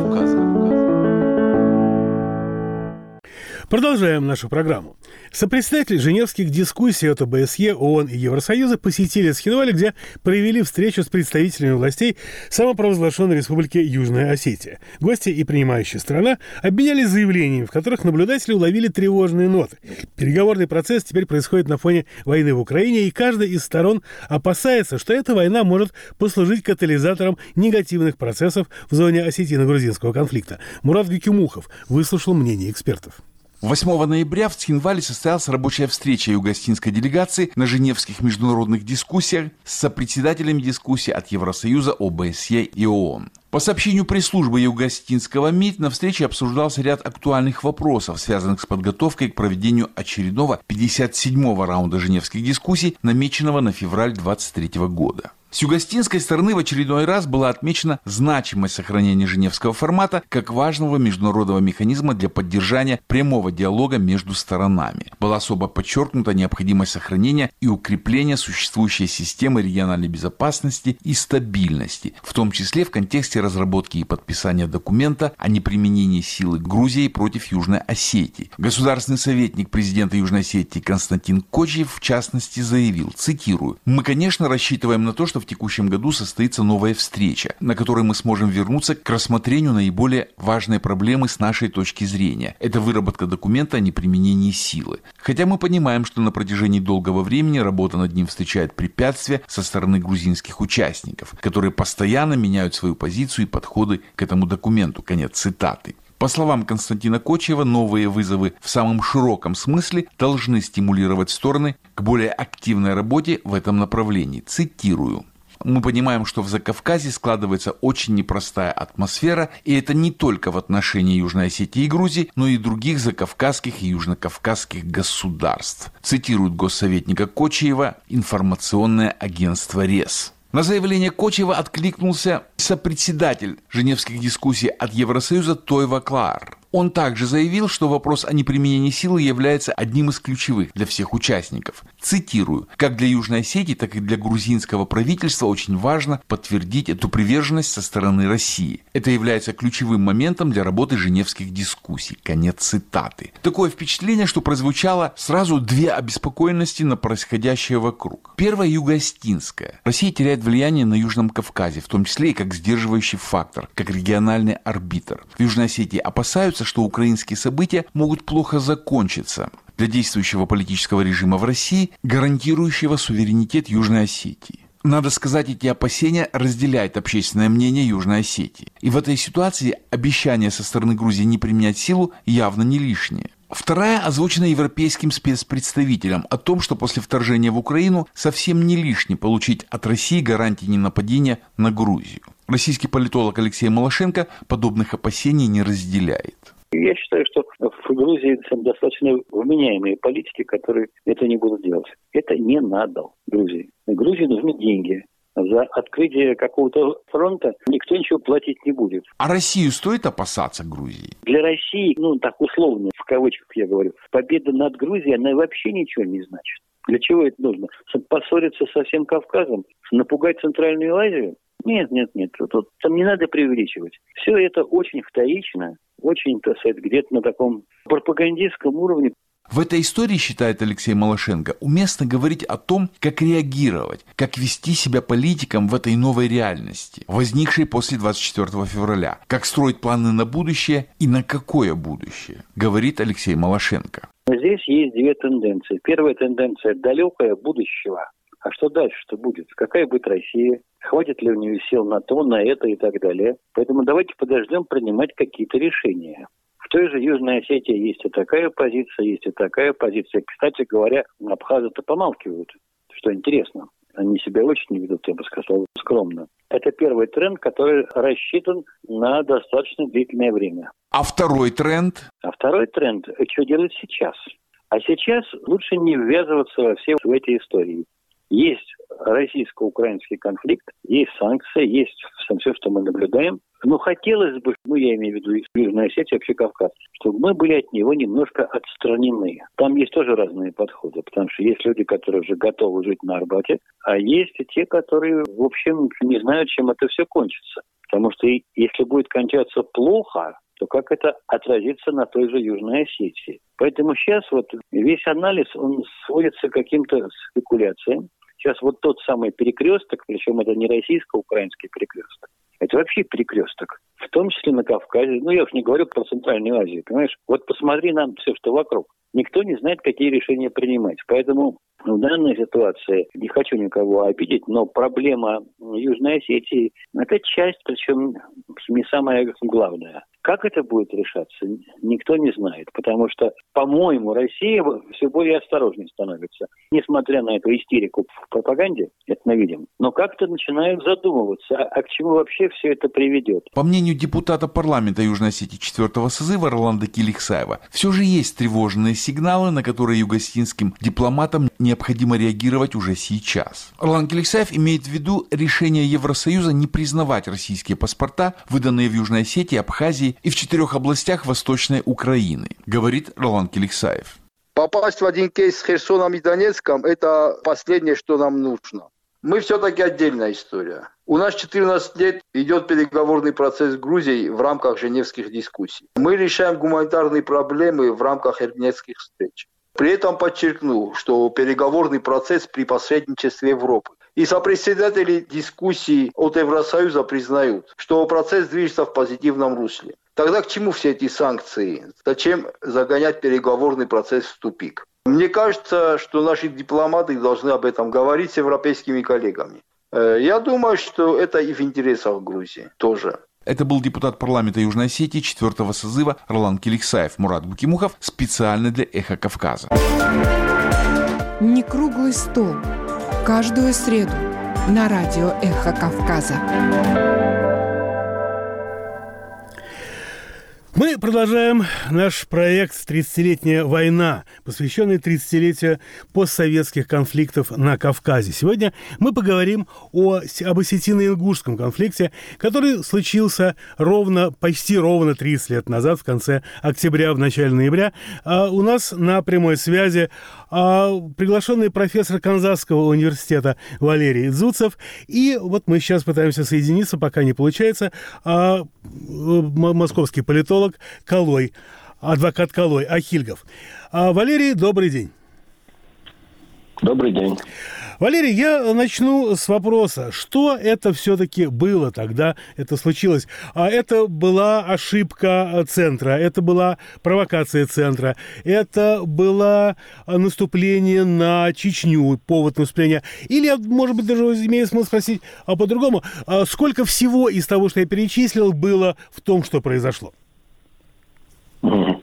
Продолжаем нашу программу. Сопредседатели женевских дискуссий от ОБСЕ, ООН и Евросоюза посетили Цхинваль, где провели встречу с представителями властей самопровозглашенной республики Южная Осетия. Гости и принимающая страна обменялись заявлениями, в которых наблюдатели уловили тревожные ноты. Переговорный процесс теперь происходит на фоне войны в Украине, и каждая из сторон опасается, что эта война может послужить катализатором негативных процессов в зоне осетино-грузинского конфликта. Мурат Гюкюмухов выслушал мнение экспертов. восьмого ноября в Цхинвале состоялась рабочая встреча юго-осетинской делегации на женевских международных дискуссиях с сопредседателями дискуссий от Евросоюза, ОБСЕ и ООН. По сообщению пресс-службы юго-осетинского МИД, на встрече обсуждался ряд актуальных вопросов, связанных с подготовкой к проведению очередного пятьдесят седьмого раунда женевских дискуссий, намеченного на февраль двадцать третьего года. С юго-осетинской стороны в очередной раз была отмечена значимость сохранения женевского формата как важного международного механизма для поддержания прямого диалога между сторонами. Была особо подчеркнута необходимость сохранения и укрепления существующей системы региональной безопасности и стабильности, в том числе в контексте разработки и подписания документа о неприменении силы Грузии против Южной Осетии. Государственный советник президента Южной Осетии Константин Кочиев, в частности, заявил, цитирую, «Мы, конечно, рассчитываем на то, что в текущем году состоится новая встреча, на которой мы сможем вернуться к рассмотрению наиболее важной проблемы с нашей точки зрения. Это выработка документа о неприменении силы. Хотя мы понимаем, что на протяжении долгого времени работа над ним встречает препятствия со стороны грузинских участников, которые постоянно меняют свою позицию и подходы к этому документу». Конец цитаты. По словам Константина Кочиева, новые вызовы в самом широком смысле должны стимулировать стороны к более активной работе в этом направлении. Цитирую. Мы понимаем, что в Закавказье складывается очень непростая атмосфера, и это не только в отношении Южной Осетии и Грузии, но и других закавказских и южнокавказских государств. Цитирует госсоветника Кочиева информационное агентство РЕС. На заявление Кочиева откликнулся сопредседатель женевских дискуссий от Евросоюза Тойва Клаар. Он также заявил, что вопрос о неприменении силы является одним из ключевых для всех участников. Цитирую. «Как для Южной Осетии, так и для грузинского правительства очень важно подтвердить эту приверженность со стороны России. Это является ключевым моментом для работы женевских дискуссий». Конец цитаты. Такое впечатление, что прозвучало сразу две обеспокоенности на происходящее вокруг. Первая – юго-осетинская. Россия теряет влияние на Южном Кавказе, в том числе и как сдерживающий фактор, как региональный арбитр. В Южной Осетии опасаются, что украинские события могут плохо закончиться для действующего политического режима в России, гарантирующего суверенитет Южной Осетии. Надо сказать, эти опасения разделяет общественное мнение Южной Осетии. И в этой ситуации обещание со стороны Грузии не применять силу явно не лишнее. Вторая озвучена европейским спецпредставителем о том, что после вторжения в Украину совсем не лишне получить от России гарантии ненападения на Грузию. Российский политолог Алексей Малашенко подобных опасений не разделяет. Я считаю, что в Грузии достаточно вменяемые политики, которые это не будут делать. Это не надо Грузии. Грузии нужны деньги. За открытие какого-то фронта никто ничего платить не будет. А Россию стоит опасаться Грузии? Для России, ну так условно, в кавычках я говорю, победа над Грузией, она вообще ничего не значит. Для чего это нужно? Поссориться со всем Кавказом? Напугать Центральную Азию? Нет, нет, нет. Тут, там не надо преувеличивать. Все это очень вторично, очень, так сказать, где-то на таком пропагандистском уровне. В этой истории, считает Алексей Малашенко, уместно говорить о том, как реагировать, как вести себя политикам в этой новой реальности, возникшей после двадцать четвёртого февраля, как строить планы на будущее и на какое будущее, говорит Алексей Малашенко. Здесь есть две тенденции. Первая тенденция – далекое будущего. А что дальше, что будет? Какая будет Россия? Хватит ли у нее сил на то, на это и так далее? Поэтому давайте подождем принимать какие-то решения. В той же Южной Осетии есть и такая позиция, есть и такая позиция. Кстати говоря, абхазы-то помалкивают, что интересно. Они себя очень не ведут, я бы сказал, скромно. Это первый тренд, который рассчитан на достаточно длительное время. А второй тренд? А второй тренд – что делать сейчас? А сейчас лучше не ввязываться во все в эти истории. Есть российско-украинский конфликт, есть санкции, есть все, что мы наблюдаем. Но хотелось бы, ну я имею в виду Южную Осетию, вообще Кавказ, чтобы мы были от него немножко отстранены. Там есть тоже разные подходы, потому что есть люди, которые уже готовы жить на Арбате, а есть и те, которые, в общем, не знают, чем это все кончится. Потому что если будет кончаться плохо, то как это отразится на той же Южной Осетии. Поэтому сейчас вот весь анализ, он сводится к каким-то спекуляциям. Сейчас вот тот самый перекресток, причем это не российско-украинский перекресток, это вообще перекресток, в том числе на Кавказе. Ну, я уж не говорю про Центральную Азию, понимаешь? Вот посмотри на все, что вокруг. Никто не знает, какие решения принимать. Поэтому в данной ситуации, не хочу никого обидеть, но проблема Южной Осетии – это часть, причем не самая главная. Как это будет решаться, никто не знает, потому что, по-моему, Россия все более осторожной становится. Несмотря на эту истерику в пропаганде, это мы видим, но как-то начинают задумываться, а к чему вообще все это приведет. По мнению депутата парламента Южной Осетии четвёртого созыва Роланда Киликсаева, все же есть тревожные сигналы, на которые югославянским дипломатам необходимо реагировать уже сейчас. Роланд Киликсаев имеет в виду решение Евросоюза не признавать российские паспорта, выданные в Южной Осетии, Абхазии и в четырех областях Восточной Украины, говорит Роланд Киликсаев. Попасть в один кейс с Херсоном и Донецком – это последнее, что нам нужно. Мы все-таки отдельная история. У нас четырнадцать лет идет переговорный процесс с Грузией в рамках женевских дискуссий. Мы решаем гуманитарные проблемы в рамках Эрднетских встреч. При этом подчеркну, что переговорный процесс при посредничестве Европы. И сопредседатели дискуссий от Евросоюза признают, что процесс движется в позитивном русле. Тогда к чему все эти санкции? Зачем загонять переговорный процесс в тупик? Мне кажется, что наши дипломаты должны об этом говорить с европейскими коллегами. Я думаю, что это и в интересах Грузии тоже. Это был депутат парламента Южной Осетии четвёртого созыва Роланд Киликсаев. Мурат Букимухов специально для «Эхо Кавказа». Не круглый стол. Каждую среду на радио «Эхо Кавказа». Мы продолжаем наш проект «тридцатилетняя война», посвященный тридцатилетию постсоветских конфликтов на Кавказе. Сегодня мы поговорим о, об осетино-ингушском конфликте, который случился ровно, почти ровно тридцать лет назад, в конце октября, в начале ноября. А у нас на прямой связи а, приглашенный профессор Канзасского университета Валерий Дзуцев. И вот мы сейчас пытаемся соединиться, пока не получается, а, московский политолог Калой, адвокат Калой Ахильгов. А, Валерий, добрый день. Добрый день. Валерий, я начну с вопроса. Что это все-таки было тогда, это случилось? А это была ошибка центра, это была провокация центра, это было наступление на Чечню, повод наступления. Или, может быть, даже имеет смысл спросить а по-другому, а сколько всего из того, что я перечислил, было в том, что произошло?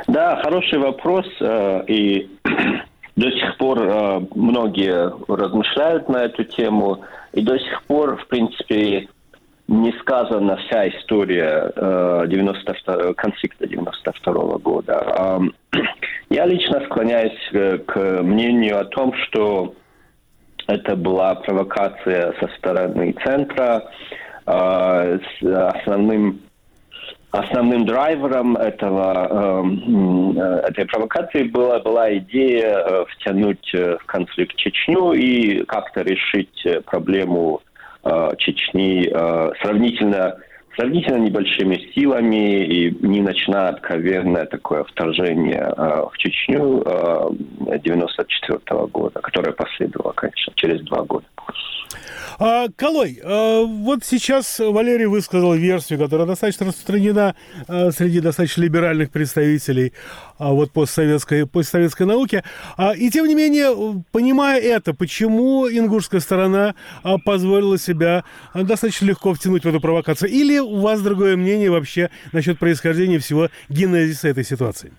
Да, хороший вопрос. И до сих пор многие размышляют на эту тему. И до сих пор, в принципе, не сказана вся история девяносто второго, конфликта девяносто второго года. Я лично склоняюсь к мнению о том, что это была провокация со стороны центра. С основным, основным драйвером этого, этой провокации была, была идея втянуть в конфликт Чечню и как-то решить проблему Чечни сравнительно, сравнительно небольшими силами и не начиная откровенное такое вторжение в Чечню девяносто четвёртого года, которое последовало, конечно, через два года. А, Калой, а, вот сейчас Валерий высказал версию, которая достаточно распространена а, среди достаточно либеральных представителей а, вот постсоветской, постсоветской науки. А, и тем не менее, понимая это, почему ингушская сторона а, позволила себя а, достаточно легко втянуть в эту провокацию? Или у вас другое мнение вообще насчет происхождения всего генезиса этой ситуации?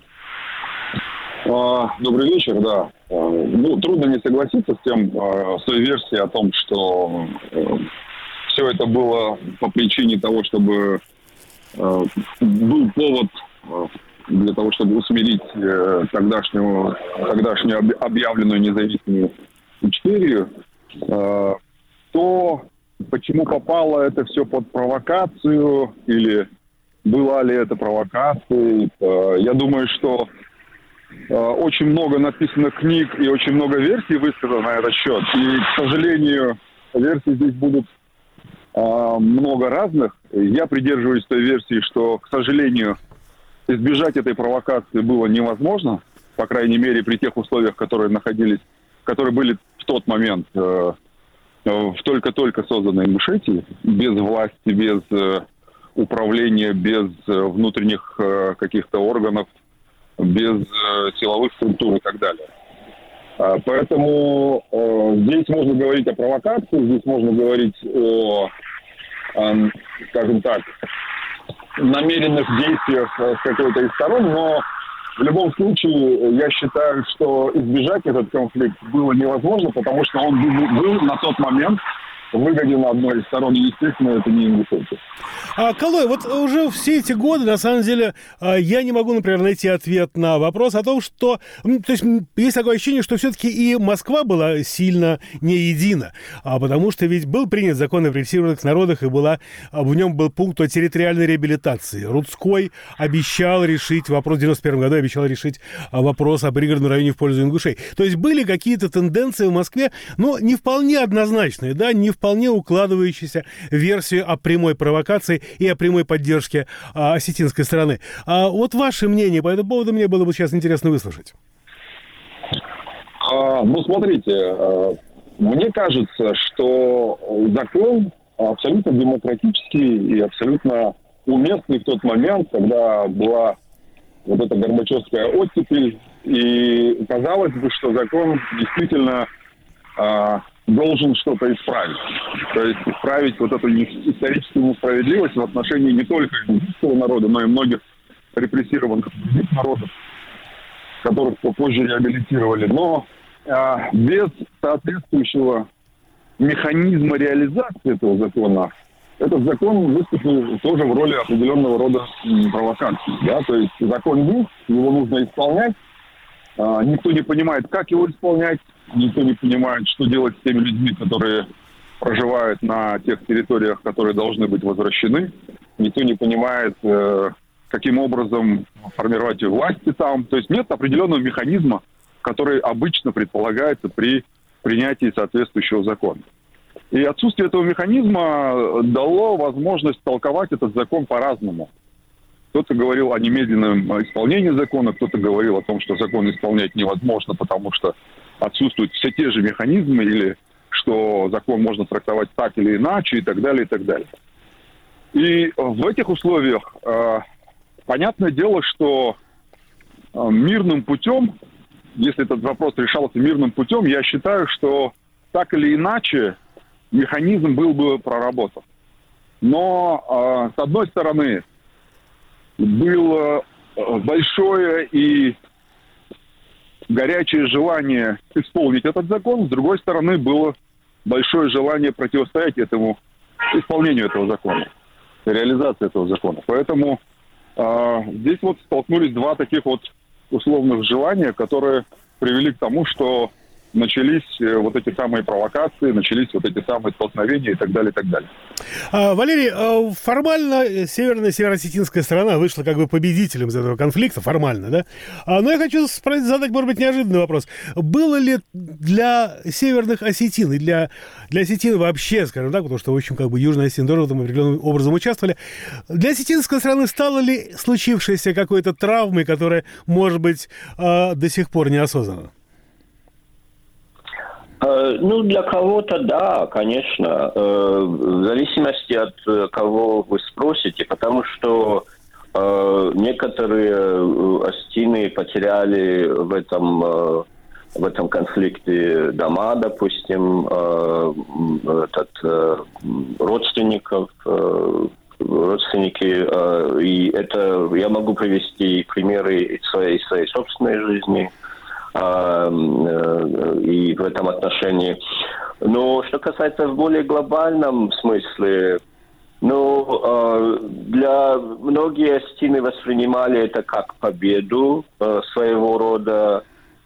Добрый вечер, да. Ну, трудно не согласиться с тем, с той версией о том, что все это было по причине того, чтобы был повод для того, чтобы усмирить тогдашнюю, тогдашнюю объявленную независимую Ичкерию, то почему попало это все под провокацию или была ли это провокацией, я думаю, что очень много написано книг и очень много версий высказано на этот счет. И, к сожалению, версий здесь будут э, много разных. Я придерживаюсь той версии, что, к сожалению, избежать этой провокации было невозможно, по крайней мере, при тех условиях, которые находились, которые были в тот момент э, в только-только созданной Ингушетии, без власти, без э, управления, без э, внутренних э, каких-то органов, без э, силовых структур и так далее. А, поэтому э, здесь можно говорить о провокации, здесь можно говорить о, э, скажем так, намеренных действиях с какой-то из сторон, но в любом случае я считаю, что избежать этот конфликт было невозможно, потому что он был, был на тот момент выгоден одной из сторон, и, естественно, это не Ингушетия. А, Калой, вот уже все эти годы, на самом деле, я не могу, например, найти ответ на вопрос о том, что... То есть есть такое ощущение, что все-таки и Москва была сильно не едина, а потому что ведь был принят закон о репрессированных народах, и была, в нем был пункт о территориальной реабилитации. Рудской обещал решить вопрос, в девяносто первом году обещал решить вопрос о пригородном районе в пользу ингушей. То есть были какие-то тенденции в Москве, но не вполне однозначные, да, не вполне укладывающиеся в версию о прямой провокации и о прямой поддержке а, осетинской стороны. А вот ваше мнение по этому поводу мне было бы сейчас интересно выслушать. А, ну, смотрите, а, мне кажется, что закон абсолютно демократический и абсолютно уместный в тот момент, когда была вот эта горбачевская оттепель, и казалось бы, что закон действительно а, должен что-то исправить. То есть исправить вот эту историческую несправедливость в отношении не только индийского народа, но и многих репрессированных других народов, которых попозже реабилитировали. Но а, без соответствующего механизма реализации этого закона этот закон выступил тоже в роли определенного рода провокации. Да? То есть закон есть, его нужно исполнять. А, никто не понимает, как его исполнять. Никто не понимает, что делать с теми людьми, которые проживают на тех территориях, которые должны быть возвращены. Никто не понимает, э, каким образом формировать власти там. То есть нет определенного механизма, который обычно предполагается при принятии соответствующего закона. И отсутствие этого механизма дало возможность толковать этот закон по-разному. Кто-то говорил о немедленном исполнении закона, кто-то говорил о том, что закон исполнять невозможно, потому что отсутствуют все те же механизмы, или что закон можно трактовать так или иначе, и так далее, и так далее. И в этих условиях э, понятное дело, что э, мирным путем, если этот вопрос решался мирным путем, я считаю, что так или иначе механизм был бы проработан. Но, э, с одной стороны, был большое и горячее желание исполнить этот закон, с другой стороны, было большое желание противостоять этому исполнению этого закона, реализации этого закона. Поэтому э, здесь вот столкнулись два таких вот условных желания, которые привели к тому, что начались вот эти самые провокации, начались вот эти самые столкновения и так далее, и так далее. А, Валерий, формально северная северо-осетинская сторона вышла как бы победителем из этого конфликта, формально, да? А, но я хочу спросить, задать, может быть, неожиданный вопрос. Было ли для северных осетин и для, для осетин вообще, скажем так, потому что, в общем, как бы Южная Осетина тоже в этом определенным образом участвовали, для осетинской стороны стало ли случившееся какой-то травмой, которая, может быть, до сих пор не осознана? Ну, для кого-то, да, конечно, в зависимости от кого вы спросите, потому что некоторые осетины потеряли в этом, в этом конфликте дома, допустим, этот, родственников, родственники, и это я могу привести примеры из своей, из своей собственной жизни. И в этом отношении. Но что касается в более глобальном смысле, ну, для многие осетины воспринимали это как победу своего рода,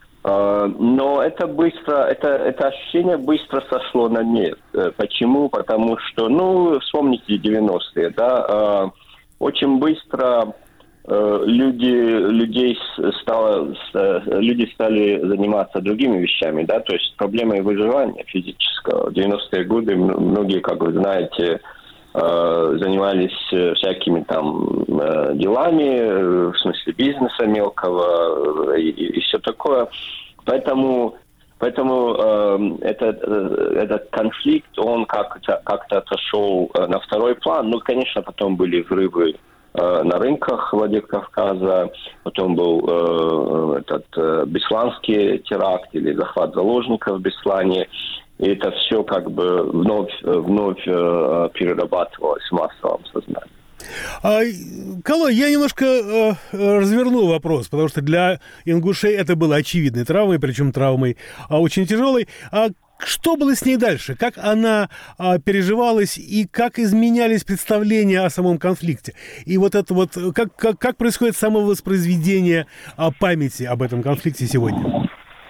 но это быстро, это, это ощущение быстро сошло на нет. Почему? Потому что, ну, вспомните девяностые, да, очень быстро Люди, людей стало, люди стали заниматься другими вещами, да, то есть проблемой выживания физического. В девяностые годы многие, как вы знаете, занимались всякими там делами, в смысле бизнеса мелкого и, и все такое. Поэтому, поэтому э, этот, этот конфликт, он как-то, как-то отошел на второй план. Ну, конечно, потом были взрывы на рынках Владикавказа, потом был э, этот э, бесланский теракт или захват заложников в Беслане, и это все как бы вновь, вновь э, перерабатывалось в массовом сознании. А, Калой, я немножко э, разверну вопрос, потому что для ингушей это было очевидной травмой, причем травмой а, очень тяжелой. А что было с ней дальше? Как она а, переживалась и как изменялись представления о самом конфликте? И вот это вот, как, как, как происходит самовоспроизведение а, памяти об этом конфликте сегодня?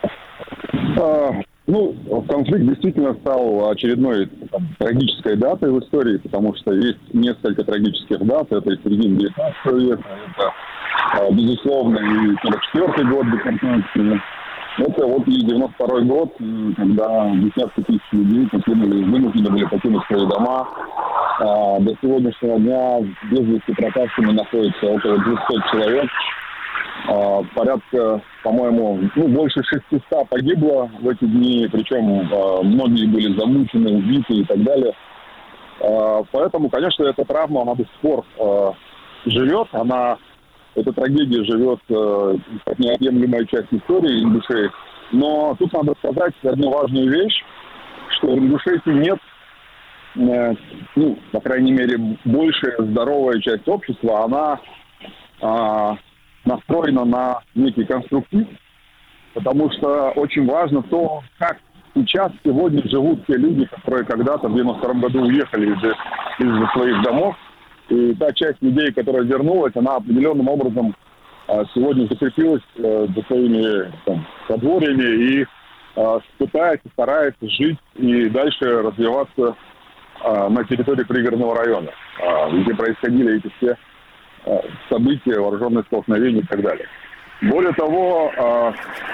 А, ну, конфликт действительно стал очередной там, трагической датой в истории, потому что есть несколько трагических дат. Это и середина девятнадцатого века, это, а, безусловно, и сорок четвёртый год депортации. Это вот и девяносто второй год, когда десятки тысяч людей покинули, вынуждены были покинуть свои дома. А до сегодняшнего дня без вести пропавшими находится около двухсот человек. А порядка, по-моему, ну, больше шестисот погибло в эти дни, причем а, многие были замучены, убиты и так далее. А, поэтому, конечно, эта травма, она до сих пор а, живет, она... Эта трагедия живет э, как неотъемлемая часть истории ингушей. Но тут надо сказать одну важную вещь, что в Ингушетии нет, э, ну, по крайней мере, большая здоровая часть общества, она э, настроена на некий конструктив, потому что очень важно то, как сейчас, сегодня живут те люди, которые когда-то в девяносто втором году уехали из, из своих домов. И та часть людей, которая вернулась, она определенным образом а, сегодня закрепилась а, за своими там, подворьями и а, пытается, старается жить и дальше развиваться а, на территории пригородного района, а, где происходили эти все а, события, вооруженные столкновения и так далее. Более того, а,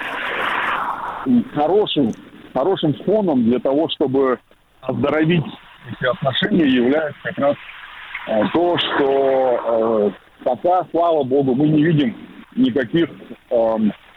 хорошим, хорошим фоном для того, чтобы оздоровить эти отношения, является как раз то, что э, пока, слава богу, мы не видим никаких э,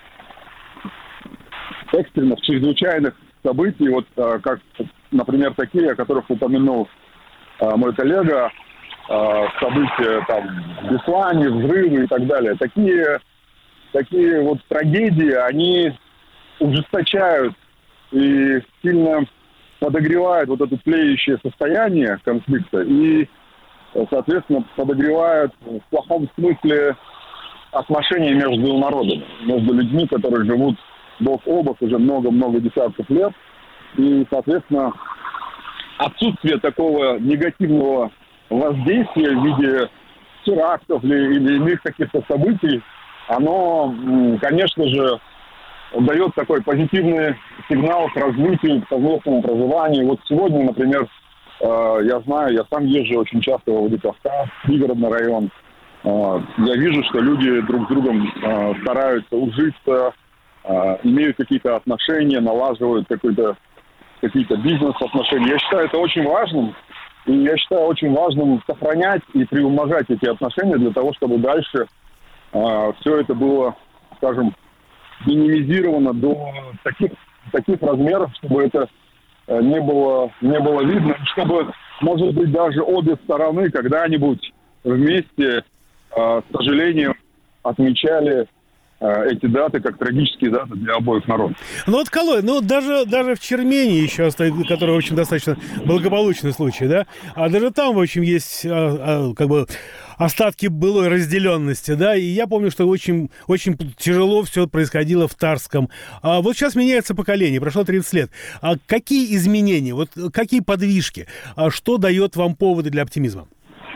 экстренных, чрезвычайных событий, вот э, как, например, такие, о которых упомянул э, мой коллега, э, события там в Беслане, взрывы и так далее. Такие, такие вот трагедии, они ужесточают и сильно подогревают вот это тлеющее состояние конфликта и, соответственно, подогревают в плохом смысле отношения между народами, между людьми, которые живут бок о бок уже много-много десятков лет. И, соответственно, отсутствие такого негативного воздействия в виде терактов или, или иных каких-то событий, оно, конечно же, дает такой позитивный сигнал к развитию, к совместному проживанию. Вот сегодня, например, э, я знаю, я сам езжу очень часто во Владикавказ, пригородный район. Э, я вижу, что люди друг с другом э, стараются ужиться, э, имеют какие-то отношения, налаживают какой-то, какие-то бизнес-отношения. Я считаю это очень важным. И я считаю очень важным сохранять и приумножать эти отношения для того, чтобы дальше э, все это было, скажем, минимизировано до таких, таких размеров, чтобы это э, не было, не было видно, чтобы, может быть, даже обе стороны когда-нибудь вместе, э, к сожалению, отмечали эти даты как трагические даты для обоих народов. Ну вот, Калой, ну даже, даже в Чермении еще, который, в общем, достаточно благополучный случай, да, а даже там, в общем, есть а, а, как бы остатки былой разделенности, да, и я помню, что очень, очень тяжело все происходило в Тарском. А вот сейчас меняется поколение, прошло тридцать лет. А какие изменения, вот какие подвижки, а что дает вам поводы для оптимизма?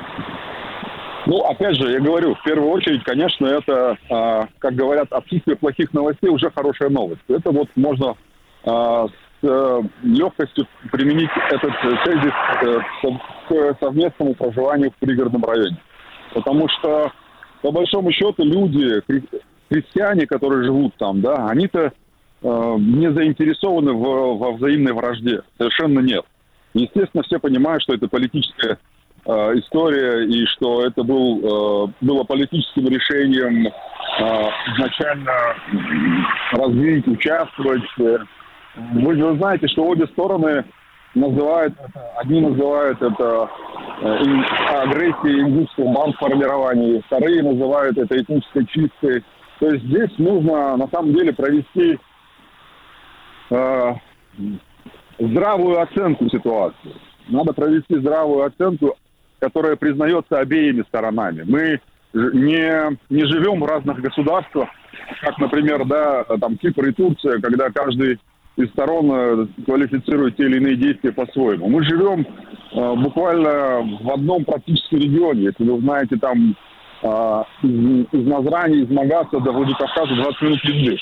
Ну, опять же, я говорю, в первую очередь, конечно, это, э, как говорят, отсутствие плохих новостей уже хорошая новость. Это вот можно э, с э, легкостью применить этот тезис э, к совместному проживанию в пригородном районе. Потому что, по большому счету, люди, хри- христиане, которые живут там, да, они-то э, не заинтересованы в, во взаимной вражде. Совершенно нет. Естественно, все понимают, что это политическая история, и что это был, было политическим решением изначально развить, участвовать. Вы, вы знаете, что обе стороны называют это, одни называют это агрессией ингушских бандформирований, вторые называют это этнической чисткой. То есть здесь нужно на самом деле провести э, здравую оценку ситуации. Надо провести здравую оценку, которая признается обеими сторонами. Мы не, не живем в разных государствах, как, например, да, там Кипр и Турция, когда каждый из сторон квалифицирует те или иные действия по-своему. Мы живем э, буквально в одном практически регионе. Если вы знаете, там э, из, из Назрани, из Магаса до Владикавказа двадцать минут езды.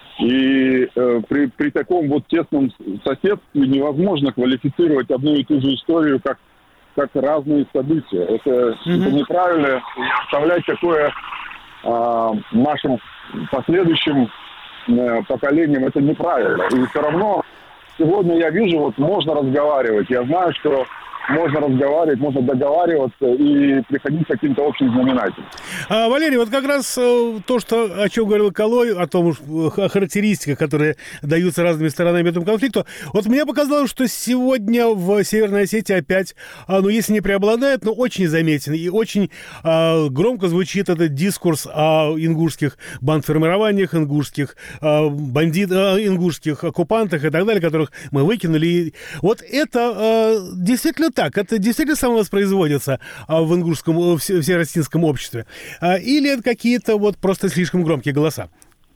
И э, при, при таком вот тесном соседстве невозможно квалифицировать одну и ту же историю как, как разные события. Это, mm-hmm. это неправильно. И оставлять такое э, нашим последующим э, поколениям это неправильно. И все равно сегодня я вижу, вот можно разговаривать. Я знаю, что можно разговаривать, можно договариваться и приходить к каким-то общим знаменателям. А, Валерий, вот как раз э, то, что, о чем говорил Калой, о том, о характеристиках, которые даются разными сторонами этому конфликту, вот мне показалось, что сегодня в Северной Осетии опять, а, ну, если не преобладает, но очень заметен и очень а, громко звучит этот дискурс о ингушских бандформированиях, ингушских а, бандит, а, ингушских оккупантах и так далее, которых мы выкинули. И вот это а, действительно так, это действительно самовоспроизводится а, в ингушском, в всероссийском обществе? А, или это какие-то вот просто слишком громкие голоса?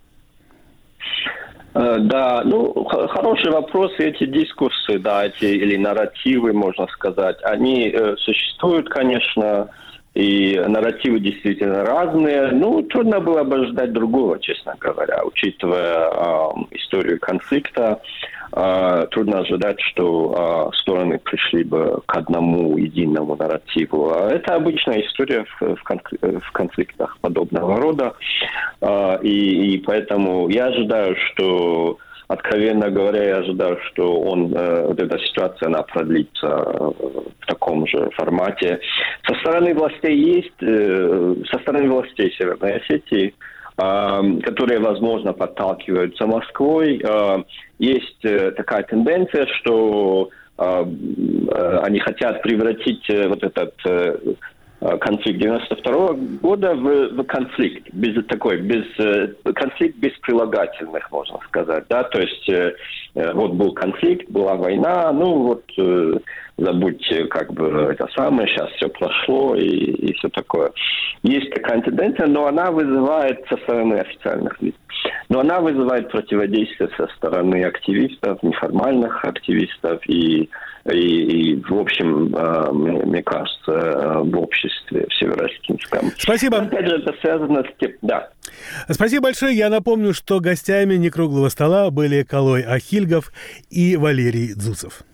Да, ну, хороший вопрос. Эти дискурсы, да, эти или нарративы, можно сказать, они э, существуют, конечно, и нарративы действительно разные. Ну, трудно было бы ожидать другого, честно говоря, учитывая э, историю конфликта. Uh, трудно ожидать, что uh, стороны пришли бы к одному единому нарративу. Uh, это обычная история в, в, конфли- в конфликтах подобного рода. Uh, и, и поэтому я ожидаю, что, откровенно говоря, я ожидаю, что он, uh, вот эта ситуация, она продлится uh, в таком же формате. Со стороны властей есть, uh, со стороны властей Северной Осетии, которые, возможно, подталкиваются Москвой. Есть такая тенденция, что они хотят превратить вот этот конфликт девяносто второго года в, в конфликт, без такой, без конфликт без прилагательных, можно сказать, да, то есть вот был конфликт, была война, ну вот забудьте, как бы, это самое, сейчас все прошло и, и все такое. Есть такая тенденция, но она вызывает со стороны официальных лиц. Но она вызывает противодействие со стороны активистов, неформальных активистов и, и, и в общем, мне, мне кажется, в обществе североосетинском. Спасибо. Но, опять же, это связано с тем, да. Спасибо большое. Я напомню, что гостями «Некруглого стола» были Калой Ахильгов и Валерий Дзуцев.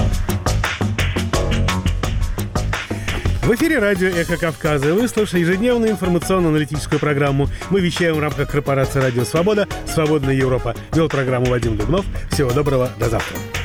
В эфире радио «Эхо Кавказа». Вы слушаете ежедневную информационно-аналитическую программу. Мы вещаем в рамках корпорации «Радио Свобода». «Свободная Европа». Вел программу Вадим Дубнов. Всего доброго. До завтра.